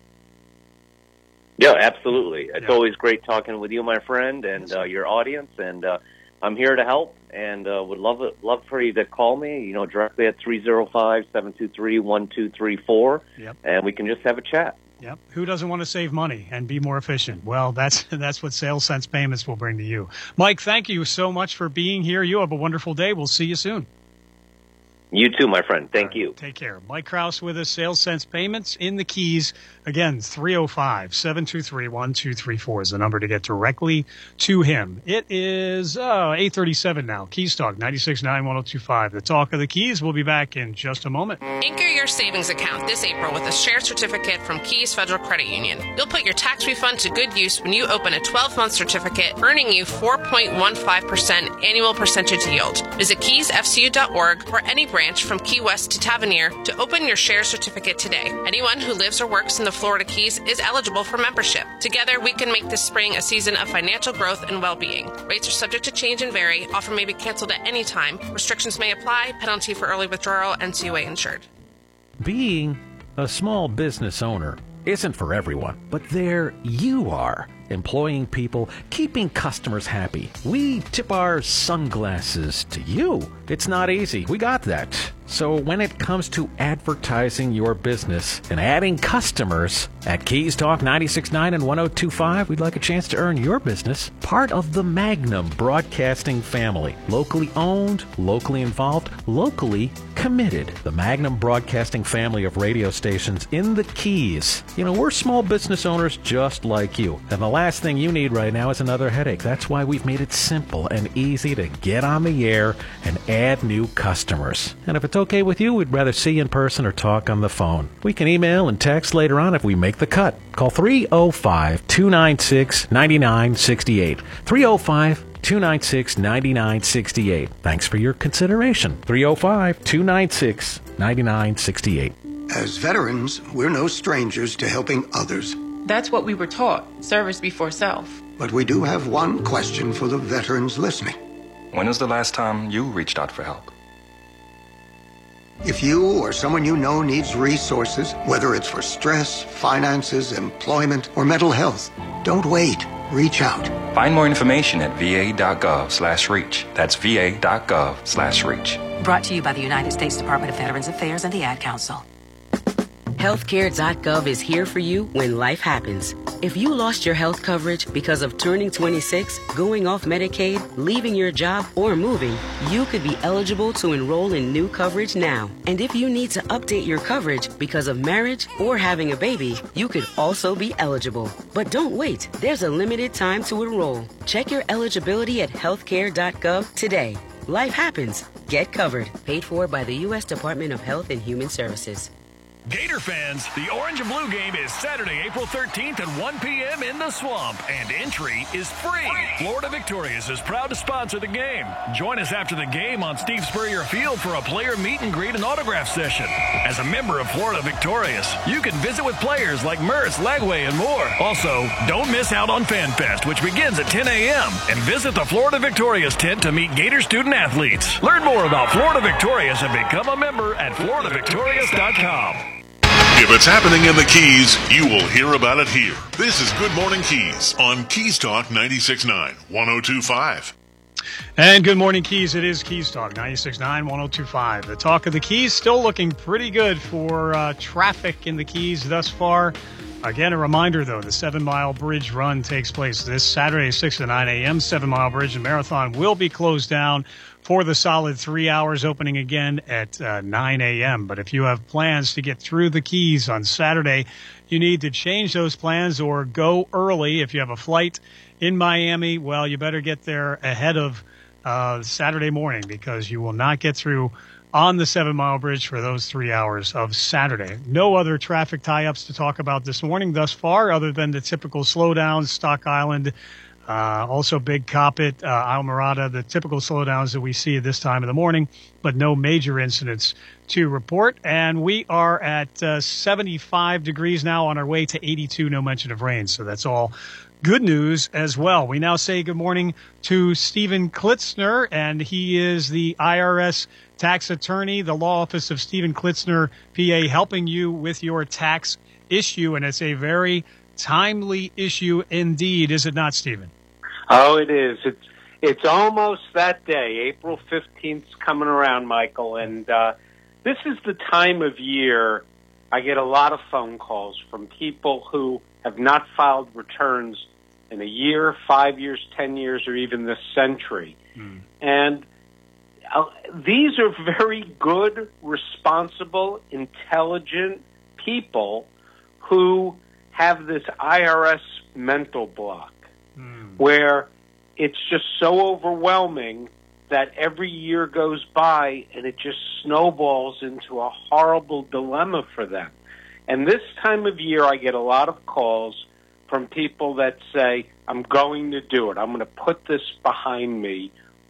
Yeah, absolutely. It's yeah. always great talking with you, my friend, and uh, your audience. And uh, I'm here to help, and uh, would love it, love for you to call me, you know, directly at three oh five, seven two three, one two three four, yep. and we can just have a chat. Yep. Who doesn't want to save money and be more efficient? Well, that's that's what Sales Sense Payments will bring to you. Mike, thank you so much for being here. You have a wonderful day. We'll see you soon. You too, my friend. Thank right, you. Take care. Mike Kraus with us, Sales Sense Payments in the Keys. Again, three oh five, seven two three, one two three four is the number to get directly to him. It is uh, eight thirty-seven now. Keys Talk, ninety-six point nine, one oh two point five. The Talk of the Keys. We'll be back in just a moment. Anchor your savings account this April with a share certificate from Keys Federal Credit Union. You'll put your tax refund to good use when you open a twelve-month certificate, earning you four point one five percent annual percentage yield. Visit keys f c u dot org for any branch from Key West to Tavernier to open your share certificate today. Anyone who lives or works in the Florida Keys is eligible for membership. Together, we can make this spring a season of financial growth and well-being. Rates are subject to change and vary. Offer may be canceled at any time. Restrictions may apply. Penalty for early withdrawal. N C U A insured. Being a small business owner isn't for everyone, but there you are. Employing people, keeping customers happy. We tip our sunglasses to you. It's not easy. We got that. So when it comes to advertising your business and adding customers at Keys Talk ninety-six point nine and one oh two point five, we'd like a chance to earn your business part of the Magnum Broadcasting family. Locally owned, locally involved, locally committed. The Magnum Broadcasting family of radio stations in the Keys. You know, we're small business owners just like you. And the last thing you need right now is another headache. That's why we've made it simple and easy to get on the air and add new customers. And if it's okay with you, we'd rather see you in person or talk on the phone. We can email and text later on if we make the cut. Call three oh five, two nine six, nine nine six eight. three oh five, two nine six, nine nine six eight. Thanks for your consideration. three oh five, two nine six, nine nine six eight. As veterans, we're no strangers to helping others. That's what we were taught, service before self. But we do have one question for the veterans listening. When was the last time you reached out for help? If you or someone you know needs resources, whether it's for stress, finances, employment, or mental health, don't wait. Reach out. Find more information at va.gov slash reach. That's va.gov slash reach. Brought to you by the United States Department of Veterans Affairs and the Ad Council. Healthcare dot gov is here for you when life happens. If you lost your health coverage because of turning twenty-six, going off Medicaid, leaving your job, or moving, you could be eligible to enroll in new coverage now. And if you need to update your coverage because of marriage or having a baby, you could also be eligible. But don't wait. There's a limited time to enroll. Check your eligibility at healthcare dot gov today. Life happens. Get covered. Paid for by the U S Department of Health and Human Services. Gator fans, the Orange and Blue game is Saturday, April thirteenth at one p.m. in the Swamp, and entry is free. Florida Victorious is proud to sponsor the game. Join us after the game on Steve Spurrier Field for a player meet and greet and autograph session. As a member of Florida Victorious, you can visit with players like Merce, Lagway, and more. Also, don't miss out on Fan Fest, which begins at ten a.m., and visit the Florida Victorious tent to meet Gator student athletes. Learn more about Florida Victorious and become a member at florida victorious dot com. If it's happening in the Keys, you will hear about it here. This is Good Morning Keys on Keys Talk ninety-six point nine, one oh two point five. And good morning, Keys. It is Keys Talk ninety-six point nine, one oh two point five. The talk of the Keys still looking pretty good for uh, traffic in the Keys thus far. Again, a reminder, though, the Seven Mile Bridge run takes place this Saturday, six to nine a.m. Seven Mile Bridge and Marathon will be closed down for the solid three hours, opening again at uh, nine a.m. But if you have plans to get through the Keys on Saturday, you need to change those plans or go early. If you have a flight in Miami, well, you better get there ahead of uh, Saturday morning, because you will not get through on the Seven Mile Bridge for those three hours of Saturday. No other traffic tie-ups to talk about this morning thus far, other than the typical slowdowns, Stock Island, uh, also Big Coppet, uh, Islamorada, the typical slowdowns that we see at this time of the morning, but no major incidents to report. And we are at uh, seventy-five degrees now, on our way to eighty-two, no mention of rain. So that's all good news as well. We now say good morning to Stephen Klitzner, and he is the I R S tax attorney, the law office of Stephen Klitzner, P A, helping you with your tax issue. And it's a very timely issue indeed, is it not, Stephen? Oh, it is. It's it's almost that day. April fifteenth is coming around, Michael, and uh, this is the time of year I get a lot of phone calls from people who have not filed returns in a year, five years, ten years, or even this century. Mm. And uh, these are very good, responsible, intelligent people who have this I R S mental block, mm. where it's just so overwhelming that every year goes by and it just snowballs into a horrible dilemma for them. And this time of year, I get a lot of calls from people that say, I'm going to do it. I'm going to put this behind me.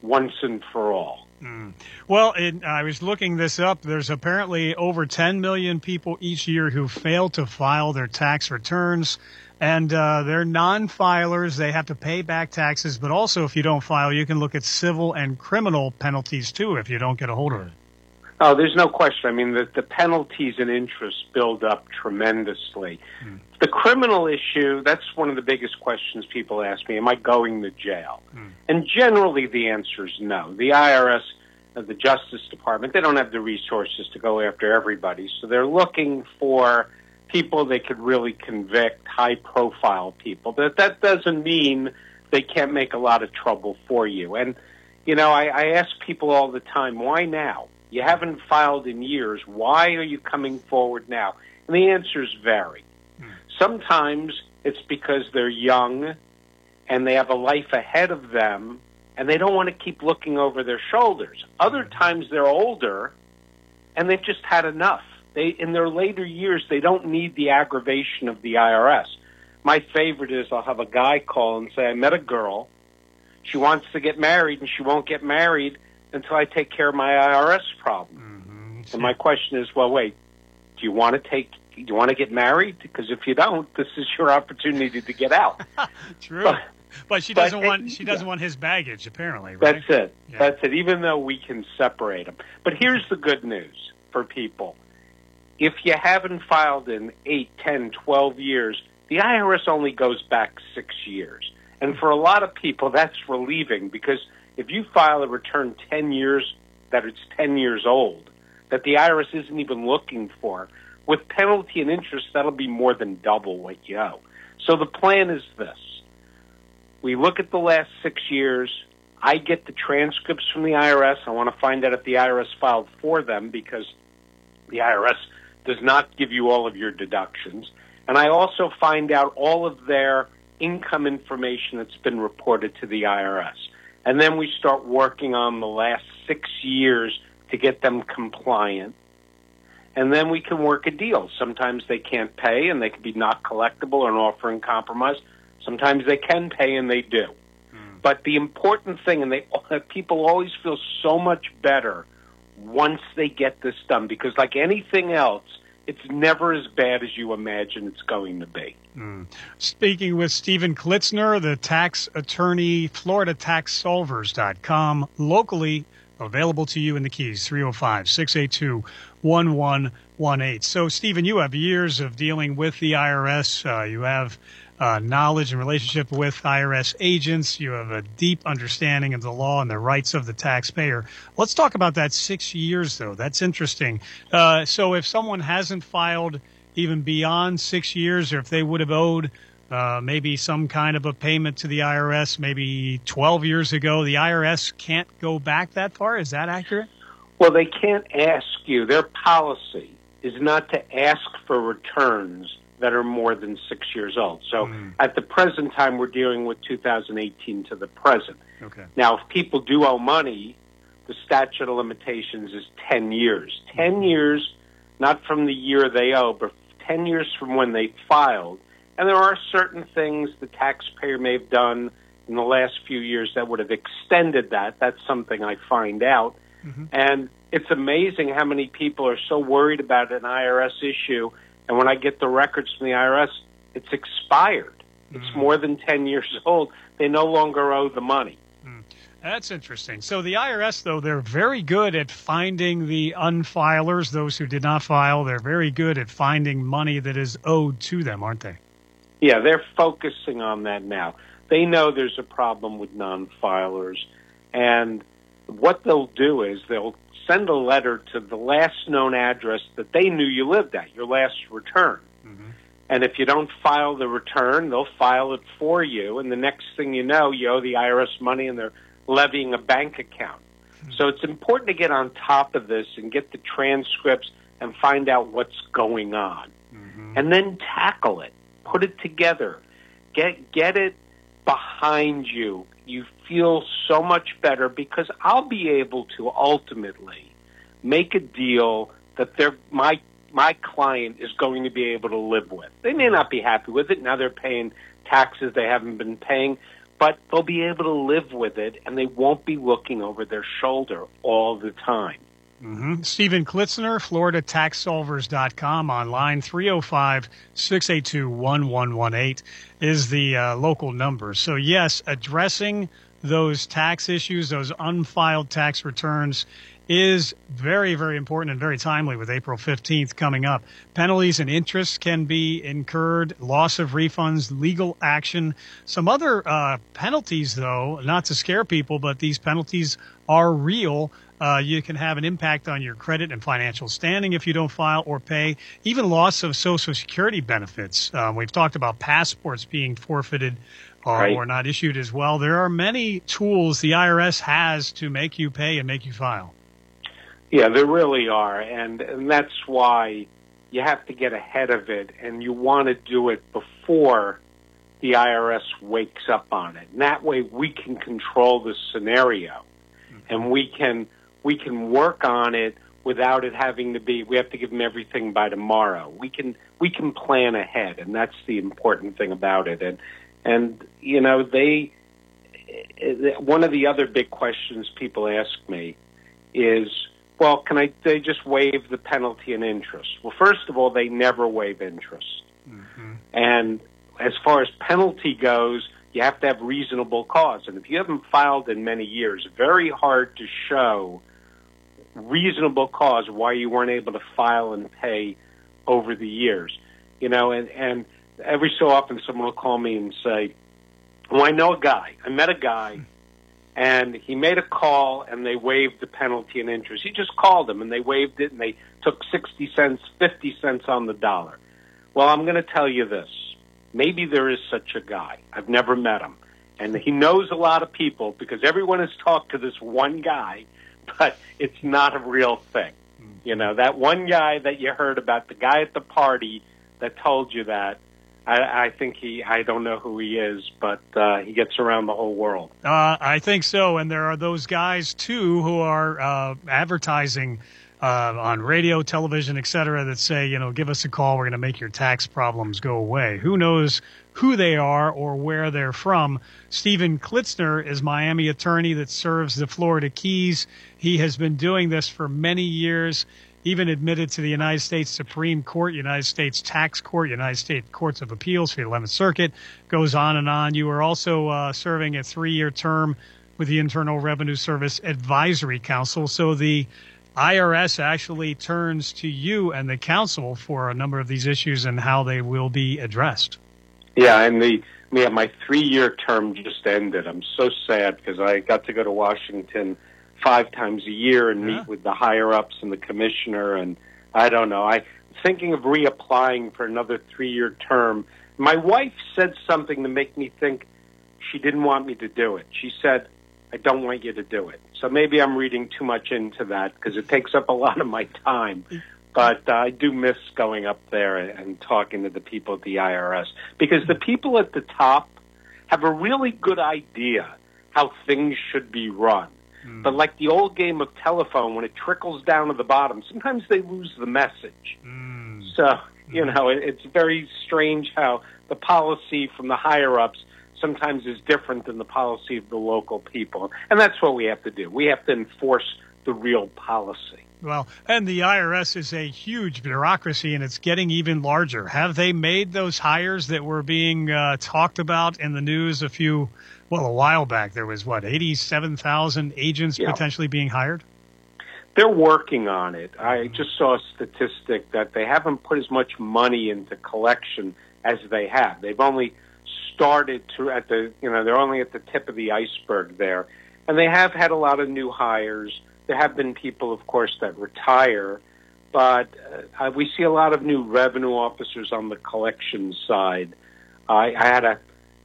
once and for all. Mm. Well, it, I was looking this up. There's apparently over ten million people each year who fail to file their tax returns. And uh, they're non-filers. They have to pay back taxes. But also, if you don't file, you can look at civil and criminal penalties, too, if you don't get a hold of it. Oh, there's no question. I mean, the, the penalties and interest build up tremendously. Mm. The criminal issue, that's one of the biggest questions people ask me. Am I going to jail? Mm. And generally, the answer is no. The I R S, uh, the Justice Department, they don't have the resources to go after everybody. So they're looking for people they could really convict, high-profile people. But that doesn't mean they can't make a lot of trouble for you. And, you know, I, I ask people all the time, why now? You haven't filed in years. Why are you coming forward now? And the answers vary. Hmm. Sometimes it's because they're young and they have a life ahead of them and they don't want to keep looking over their shoulders. Other times they're older and they've just had enough. They, in their later years, they don't need the aggravation of the I R S. My favorite is I'll have a guy call and say, I met a girl. She wants to get married, and she won't get married until I take care of my I R S problem. Mm-hmm. And my question is, well, wait, do you want to take, do you want to get married? Because if you don't, this is your opportunity to get out. True. But, but she doesn't but, want, she doesn't want his baggage, apparently, right? That's it. Yeah. That's it, even though we can separate them. But here's the good news for people. If you haven't filed in eight, ten, twelve years, the I R S only goes back six years. And for a lot of people, that's relieving because if you file a return ten years, that it's ten years old, that the I R S isn't even looking for, with penalty and interest, that'll be more than double what you owe. So the plan is this. We look at the last six years. I get the transcripts from the I R S. I want to find out if the I R S filed for them because the I R S does not give you all of your deductions. And I also find out all of their income information that's been reported to the I R S. And then we start working on the last six years to get them compliant. And then we can work a deal. Sometimes they can't pay and they can be not collectible or an offer in compromise. Sometimes they can pay and they do. Mm. But the important thing, and they people always feel so much better once they get this done, because like anything else, it's never as bad as you imagine it's going to be. Mm. Speaking with Stephen Klitzner, the tax attorney, Florida Tax Solvers dot com, locally available to you in the Keys, three oh five, six eight two, one one one eight. So, Stephen, you have years of dealing with the I R S. Uh, you have uh, knowledge and relationship with I R S agents. You have a deep understanding of the law and the rights of the taxpayer. Let's talk about that six years, though. That's interesting. Uh, so if someone hasn't filed even beyond six years, or if they would have owed uh, maybe some kind of a payment to the I R S maybe twelve years ago, the I R S can't go back that far? Is that accurate? Well, they can't ask you. Their policy is not to ask for returns that are more than six years old. So mm. at the present time, we're dealing with two thousand eighteen to the present. Okay. Now, if people do owe money, the statute of limitations is ten years. ten years, not from the year they owe, but ten years from when they filed. And there are certain things the taxpayer may have done in the last few years that would have extended that. That's something I find out. Mm-hmm. And it's amazing how many people are so worried about an I R S issue, and when I get the records from the I R S, it's expired. Mm-hmm. It's more than ten years old. They no longer owe the money. Mm. That's interesting. So the I R S, though, they're very good at finding the unfilers, those who did not file. They're very good at finding money that is owed to them, aren't they? Yeah, they're focusing on that now. They know there's a problem with non-filers, and what they'll do is they'll send a letter to the last known address that they knew you lived at, your last return. Mm-hmm. And if you don't file the return, they'll file it for you, and the next thing you know, you owe the I R S money and they're levying a bank account. Mm-hmm. So it's important to get on top of this and get the transcripts and find out what's going on. Mm-hmm. And then tackle it. Put it together. Get get it behind you. You feel so much better because I'll be able to ultimately make a deal that they're, my my client is going to be able to live with. They may not be happy with it. Now they're paying taxes they haven't been paying. but they'll be able to live with it, and they won't be looking over their shoulder all the time. Mm-hmm. Stephen Klitzner, Florida Tax Solvers dot com, online three oh five, six eight two, one one one eight is the uh, local number. So, yes, addressing those tax issues, those unfiled tax returns, is very, very important and very timely with April fifteenth coming up. Penalties and interest can be incurred, loss of refunds, legal action. Some other uh, penalties, though, not to scare people, but these penalties are real. Uh, you can have an impact on your credit and financial standing if you don't file or pay, even loss of Social Security benefits. Um, we've talked about passports being forfeited uh, Right. or not issued as well. There are many tools the I R S has to make you pay and make you file. Yeah, there really are, and, and that's why you have to get ahead of it, and you want to do it before the I R S wakes up on it. And that way we can control the scenario, and we can we can work on it without it having to be, we have to give them everything by tomorrow. We can we can plan ahead, and that's the important thing about it. And, and you know, they one of the other big questions people ask me is, well, can I they just waive the penalty and interest? Well, first of all, they never waive interest. Mm-hmm. And as far as penalty goes, you have to have reasonable cause. And if you haven't filed in many years, very hard to show reasonable cause why you weren't able to file and pay over the years. You know, and, and every so often someone will call me and say, well, I know a guy. I met a guy, and he made a call, and they waived the penalty and interest. He just called them, and they waived it, and they took sixty cents, fifty cents on the dollar. Well, I'm going to tell you this. Maybe there is such a guy. I've never met him. And he knows a lot of people because everyone has talked to this one guy, but it's not a real thing. You know, that one guy that you heard about, the guy at the party that told you that, I, I think he, I don't know who he is, but uh, he gets around the whole world. Uh, I think so. And there are those guys, too, who are uh, advertising uh, on radio, television, et cetera, that say, you know, give us a call. We're going to make your tax problems go away. Who knows who they are or where they're from? Stephen Klitzner is Miami attorney that serves the Florida Keys. He has been doing this for many years, even admitted to the United States Supreme Court, United States Tax Court, United States Courts of Appeals for the eleventh Circuit, goes on and on. You are also uh, serving a three-year term with the Internal Revenue Service Advisory Council. So the I R S actually turns to you and the council for a number of these issues and how they will be addressed. Yeah, and the yeah, my three-year term just ended. I'm so sad because I got to go to Washington five times a year and Yeah. meet with the higher-ups and the commissioner, and I don't know. I'm thinking of reapplying for another three-year term. My wife said something to make me think she didn't want me to do it. She said, I don't want you to do it. So maybe I'm reading too much into that because it takes up a lot of my time. But uh, I do miss going up there and talking to the people at the I R S because the people at the top have a really good idea how things should be run. Mm. But like the old game of telephone, when it trickles down to the bottom, sometimes they lose the message. Mm. So, you know, it, it's very strange how the policy from the higher-ups sometimes is different than the policy of the local people. And that's what we have to do. We have to enforce the real policy. Well, and the I R S is a huge bureaucracy, and it's getting even larger. Have they made those hires that were being uh, talked about in the news a few, well, a while back? There was, what, eighty-seven thousand agents Yeah. potentially being hired? They're working on it. I just saw a statistic that they haven't put as much money into collection as they have. They've only started to at the, you know, they're only at the tip of the iceberg there. And they have had a lot of new hires. There have been people, of course, that retire, but uh, we see a lot of new revenue officers on the collections side. I, I had a,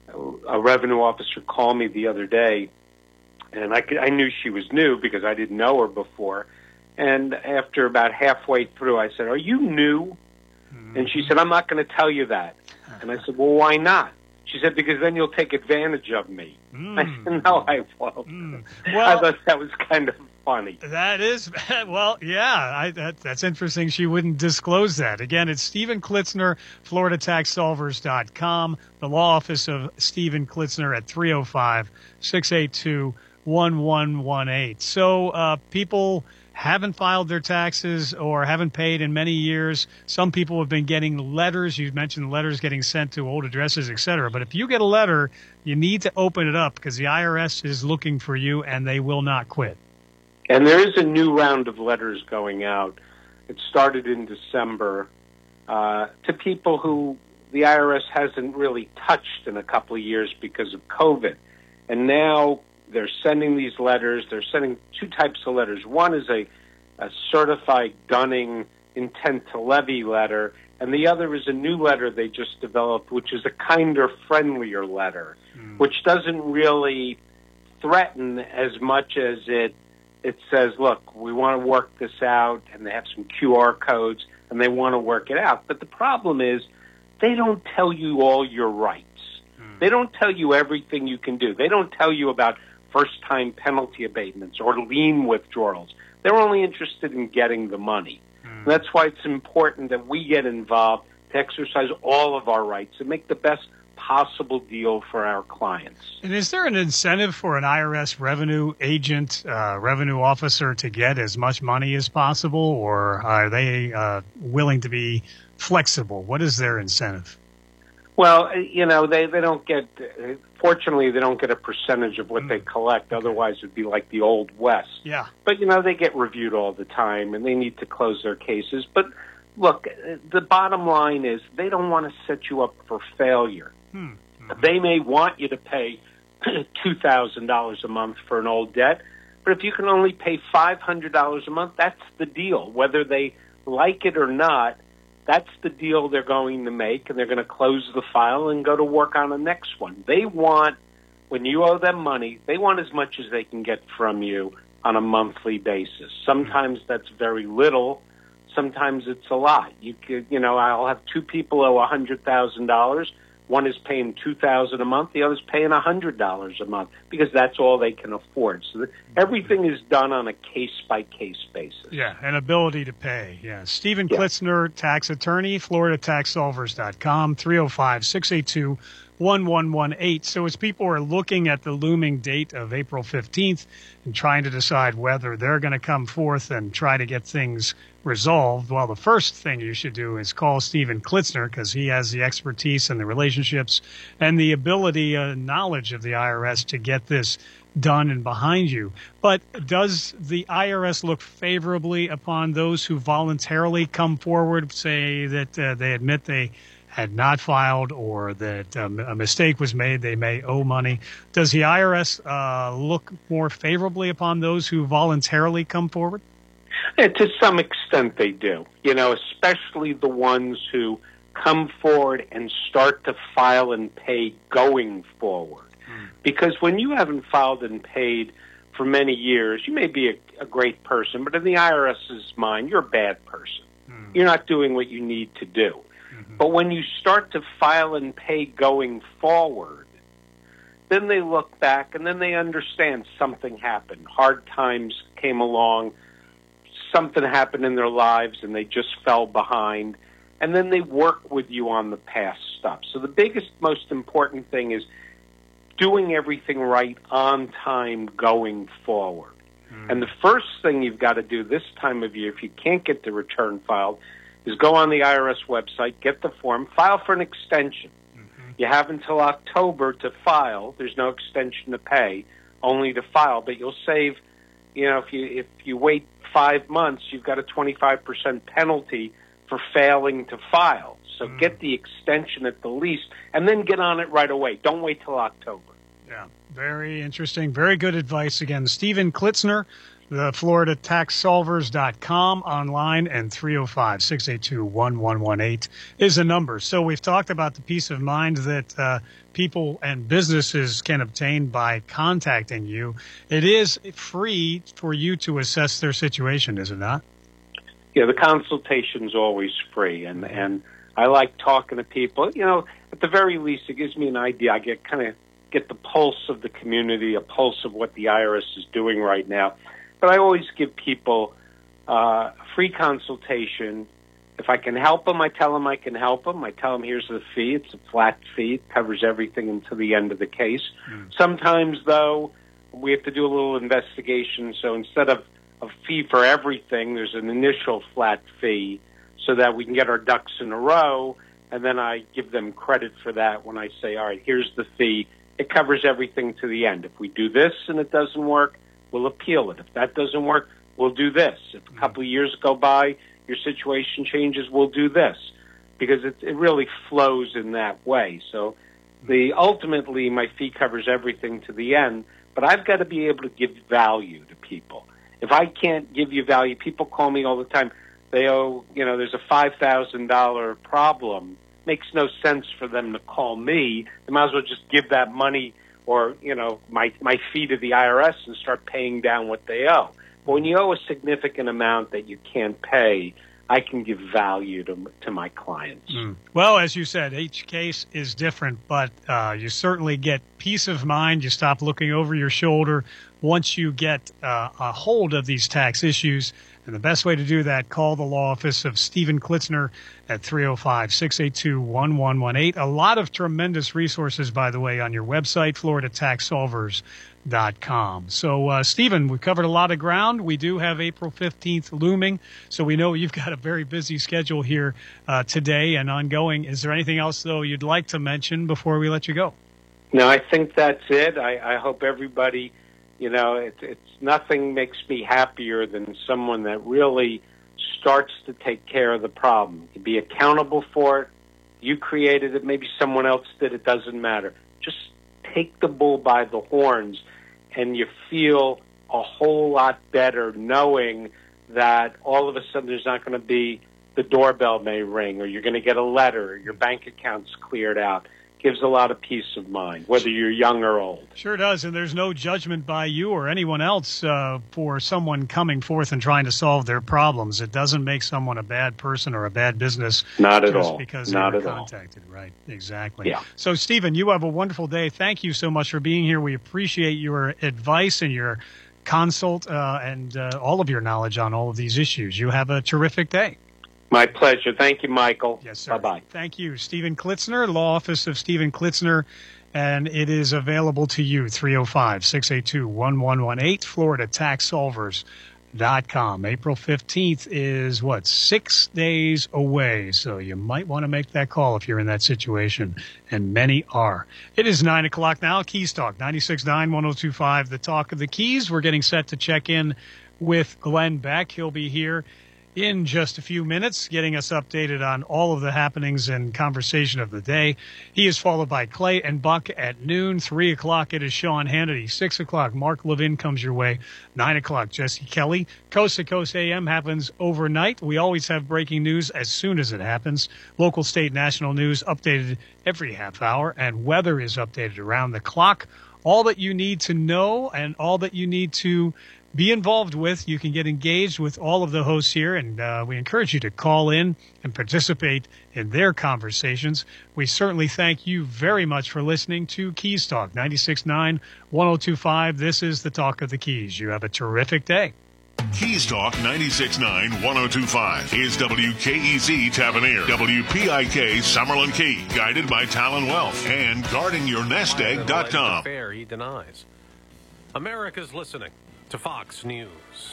a revenue officer call me the other day, and I, could, I knew she was new because I didn't know her before. And after about halfway through, I said, "Are you new?" Mm-hmm. And she said, "I'm not going to tell you that." And I said, "Well, why not?" She said, because then you'll take advantage of me. Mm. I said, no, I won't. Mm. I Well, thought that was kind of funny. that is, well, yeah, I, that, that's interesting. She wouldn't disclose that. Again, it's Stephen Klitzner, Florida Tax Solvers dot com, the law office of Stephen Klitzner at three oh five, six eight two, one one one eight. So uh, people haven't filed their taxes or haven't paid in many years. Some people have been getting letters. You mentioned letters getting sent to old addresses, et cetera. But if you get a letter, you need to open it up because the I R S is looking for you and they will not quit. And there is a new round of letters going out. It started in December uh, to people who the I R S hasn't really touched in a couple of years because of COVID. And now they're sending these letters. They're sending two types of letters. One is a, a certified dunning intent to levy letter, and the other is a new letter they just developed, which is a kinder, friendlier letter, mm. which doesn't really threaten as much as it it says, look, we want to work this out, and they have some Q R codes, and they want to work it out. But the problem is they don't tell you all your rights. Mm. They don't tell you everything you can do. They don't tell you about first-time penalty abatements or lien withdrawals. They're only interested in getting the money. Mm. That's why it's important that we get involved to exercise all of our rights and make the best possible deal for our clients. And is there an incentive for an I R S revenue agent, uh, revenue officer to get as much money as possible, or are they uh, willing to be flexible? What is their incentive? Well, you know, they, they don't get, fortunately, they don't get a percentage of what mm. they collect. Otherwise, it'd be like the Old West. Yeah. But, you know, they get reviewed all the time, and they need to close their cases. But, look, the bottom line is they don't want to set you up for failure. Hmm. Mm-hmm. They may want you to pay two thousand dollars a month for an old debt, but if you can only pay five hundred dollars a month, that's the deal. Whether they like it or not, that's the deal they're going to make, and they're going to close the file and go to work on the next one. They want, when you owe them money, they want as much as they can get from you on a monthly basis. Sometimes that's very little. Sometimes it's a lot. You could, you know, I'll have two people owe one hundred thousand dollars. One is paying two thousand dollars a month. The other's paying one hundred dollars a month because that's all they can afford. So everything is done on a case-by-case basis. Yeah, an ability to pay. Yeah. Stephen Yeah. Klitzner, tax attorney, Florida Tax Solvers dot com, three oh five, six eight two, one one one eight. So as people are looking at the looming date of April fifteenth and trying to decide whether they're going to come forth and try to get things resolved, well, the first thing you should do is call Stephen Klitzner because he has the expertise and the relationships and the ability and knowledge of the I R S to get this done and behind you. But does the I R S look favorably upon those who voluntarily come forward, say that uh, they admit they had not filed or that um, a mistake was made, they may owe money? Does the I R S uh, look more favorably upon those who voluntarily come forward? Yeah, to some extent they do, you know, especially the ones who come forward and start to file and pay going forward. Mm. Because when you haven't filed and paid for many years, you may be a, a great person, but in the IRS's mind, you're a bad person. Mm. You're not doing what you need to do. Mm-hmm. But when you start to file and pay going forward, then they look back and then they understand something happened. Hard times came along. Something happened in their lives and they just fell behind, and then they work with you on the past stuff. So the biggest, most important thing is doing everything right on time going forward. Mm. And the first thing you've got to do this time of year, if you can't get the return filed, is go on the I R S website, get the form, file for an extension. Mm-hmm. You have until October to file. There's no extension to pay, only to file, but you'll save, you know, if you if you wait five months, you've got a twenty-five percent penalty for failing to file. So mm. get the extension at the least, and then get on it right away. Don't wait till October. Yeah, very interesting. Very good advice. Again, Stephen Klitzner, the Florida Tax Solvers dot com online, and three oh five, six eight two, one one one eight is the number. So we've talked about the peace of mind that uh, people and businesses can obtain by contacting you. It is free for you to assess their situation, is it not? Yeah, the consultation's always free, and and I like talking to people. You know, at the very least, it gives me an idea. I get kind of get the pulse of the community, a pulse of what the I R S is doing right now. But I always give people uh, a free consultation. If I can help them, I tell them I can help them. I tell them here's the fee. It's a flat fee. It covers everything until the end of the case. Mm. Sometimes, though, we have to do a little investigation. So instead of a fee for everything, there's an initial flat fee so that we can get our ducks in a row. And then I give them credit for that when I say, all right, here's the fee. It covers everything to the end. If we do this and it doesn't work, we'll appeal it. If that doesn't work, we'll do this. If a couple of years go by, your situation changes, we'll do this. Because it, it really flows in that way. So the ultimately, my fee covers everything to the end, but I've got to be able to give value to people. If I can't give you value, people call me all the time. They owe, you know, there's a five thousand dollars problem. Makes no sense for them to call me. They might as well just give that money or, you know, my, my fee to the I R S and start paying down what they owe. But when you owe a significant amount that you can't pay, I can give value to to my clients. Mm. Well, as you said, each case is different, but uh, you certainly get peace of mind. You stop looking over your shoulder once you get uh, a hold of these tax issues. And the best way to do that, call the law office of Stephen Klitzner at three oh five, six eight two, one one one eight. A lot of tremendous resources, by the way, on your website, Florida Tax Solvers dot com. So, uh, Stephen, we've covered a lot of ground. We do have April fifteenth looming, so we know you've got a very busy schedule here uh, today and ongoing. Is there anything else, though, you'd like to mention before we let you go? No, I think that's it. I, I hope everybody, you know, it, it's nothing makes me happier than someone that really starts to take care of the problem. You be accountable for it. You created it. Maybe someone else did. It doesn't matter. Just take the bull by the horns, and you feel a whole lot better knowing that all of a sudden there's not going to be the doorbell may ring, or you're going to get a letter, or your bank account's cleared out. Gives a lot of peace of mind, whether you're young or old. Sure does, and there's no judgment by you or anyone else uh, for someone coming forth and trying to solve their problems. It doesn't make someone a bad person or a bad business. Not at just all. Because Not they were at contacted. All. Right, exactly. Yeah. So, Stephen, you have a wonderful day. Thank you so much for being here. We appreciate your advice and your consult uh, and uh, all of your knowledge on all of these issues. You have a terrific day. My pleasure. Thank you, Michael. Yes, sir. Bye-bye. Thank you. Stephen Klitzner, Law Office of Stephen Klitzner, and it is available to you, three oh five, six eight two, one one one eight, Florida Tax Solvers dot com. April fifteenth is, what, six days away, so you might want to make that call if you're in that situation, and many are. It is nine o'clock now. Keys Talk, ninety-six point nine, one oh two point five, the Talk of the Keys. We're getting set to check in with Glenn Beck. He'll be here in just a few minutes, getting us updated on all of the happenings and conversation of the day. He is followed by Clay and Buck at noon. Three o'clock, it is Sean Hannity. Six o'clock, Mark Levin comes your way. Nine o'clock, Jesse Kelly. Coast to Coast A M happens overnight. We always have breaking news as soon as it happens. Local, state, national news updated every half hour, and weather is updated around the clock. All that you need to know and all that you need to be involved with. You can get engaged with all of the hosts here, and uh, we encourage you to call in and participate in their conversations. We certainly thank you very much for listening to Keys Talk, ninety-six point nine, one oh two point five. This is the Talk of the Keys. You have a terrific day. Keys Talk ninety-six point nine, one oh two point five is W K E Z Tavernier, W P I K Summerlin Key, guided by Talon Wealth, and guarding your nest egg dot com. Fair, he denies. America's listening to Fox News.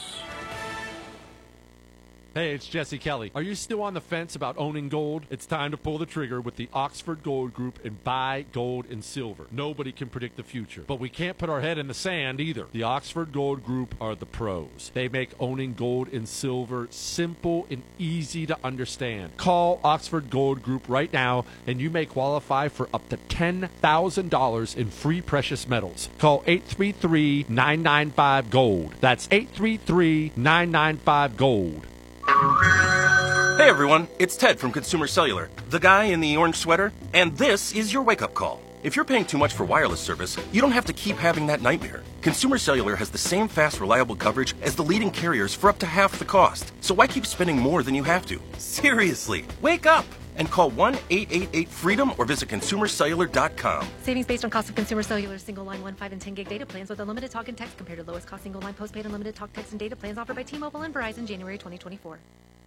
Hey, it's Jesse Kelly. Are you still on the fence about owning gold? It's time to pull the trigger with the Oxford Gold Group and buy gold and silver. Nobody can predict the future, but we can't put our head in the sand either. The Oxford Gold Group are the pros. They make owning gold and silver simple and easy to understand. Call Oxford Gold Group right now, and you may qualify for up to ten thousand dollars in free precious metals. Call eight three three, nine nine five, GOLD. That's eight three three, nine nine five, GOLD. Hey everyone, it's Ted from Consumer Cellular, the guy in the orange sweater, and this is your wake-up call. If you're paying too much for wireless service, you don't have to keep having that nightmare. Consumer Cellular has the same fast, reliable coverage as the leading carriers for up to half the cost. So why keep spending more than you have to? Seriously, wake up! and call one eight eight eight freedom or visit consumer cellular dot com. Savings based on cost of consumer cellular single line one, five, and ten gig data plans with unlimited talk and text compared to lowest cost single line postpaid unlimited talk, text, and data plans offered by T-Mobile and Verizon January twenty twenty-four.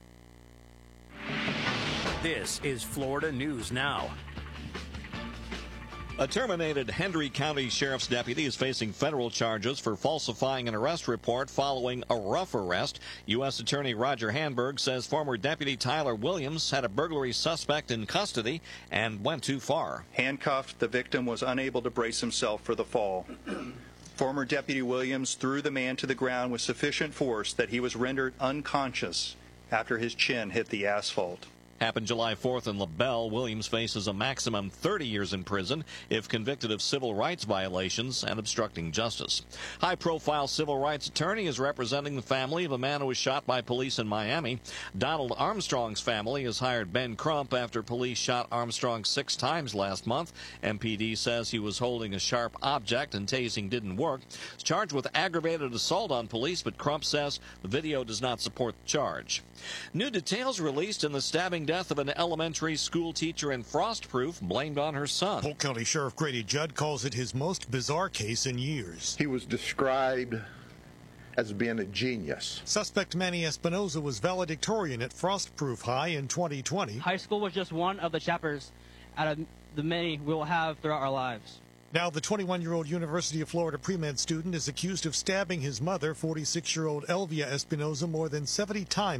This is Florida News Now. A terminated Hendry County Sheriff's deputy is facing federal charges for falsifying an arrest report following a rough arrest. U S Attorney Roger Handberg says former Deputy Tyler Williams had a burglary suspect in custody and went too far. Handcuffed, the victim was unable to brace himself for the fall. Former Deputy Williams threw the man to the ground with sufficient force that he was rendered unconscious after his chin hit the asphalt. Happened July fourth in LaBelle. Williams faces a maximum thirty years in prison if convicted of civil rights violations and obstructing justice. High-profile civil rights attorney is representing the family of a man who was shot by police in Miami. Donald Armstrong's family has hired Ben Crump after police shot Armstrong six times last month. M P D says he was holding a sharp object and tasing didn't work. He's charged with aggravated assault on police, but Crump says the video does not support the charge. New details released in the stabbing death of an elementary school teacher in Frostproof blamed on her son. Polk County Sheriff Grady Judd calls it his most bizarre case in years. He was described as being a genius. Suspect Manny Espinoza was valedictorian at Frostproof High in twenty twenty. High school was just one of the chapters out of the many we will have throughout our lives. Now, the twenty-one-year-old University of Florida pre-med student is accused of stabbing his mother, forty-six-year-old Elvia Espinoza, more than seventy times.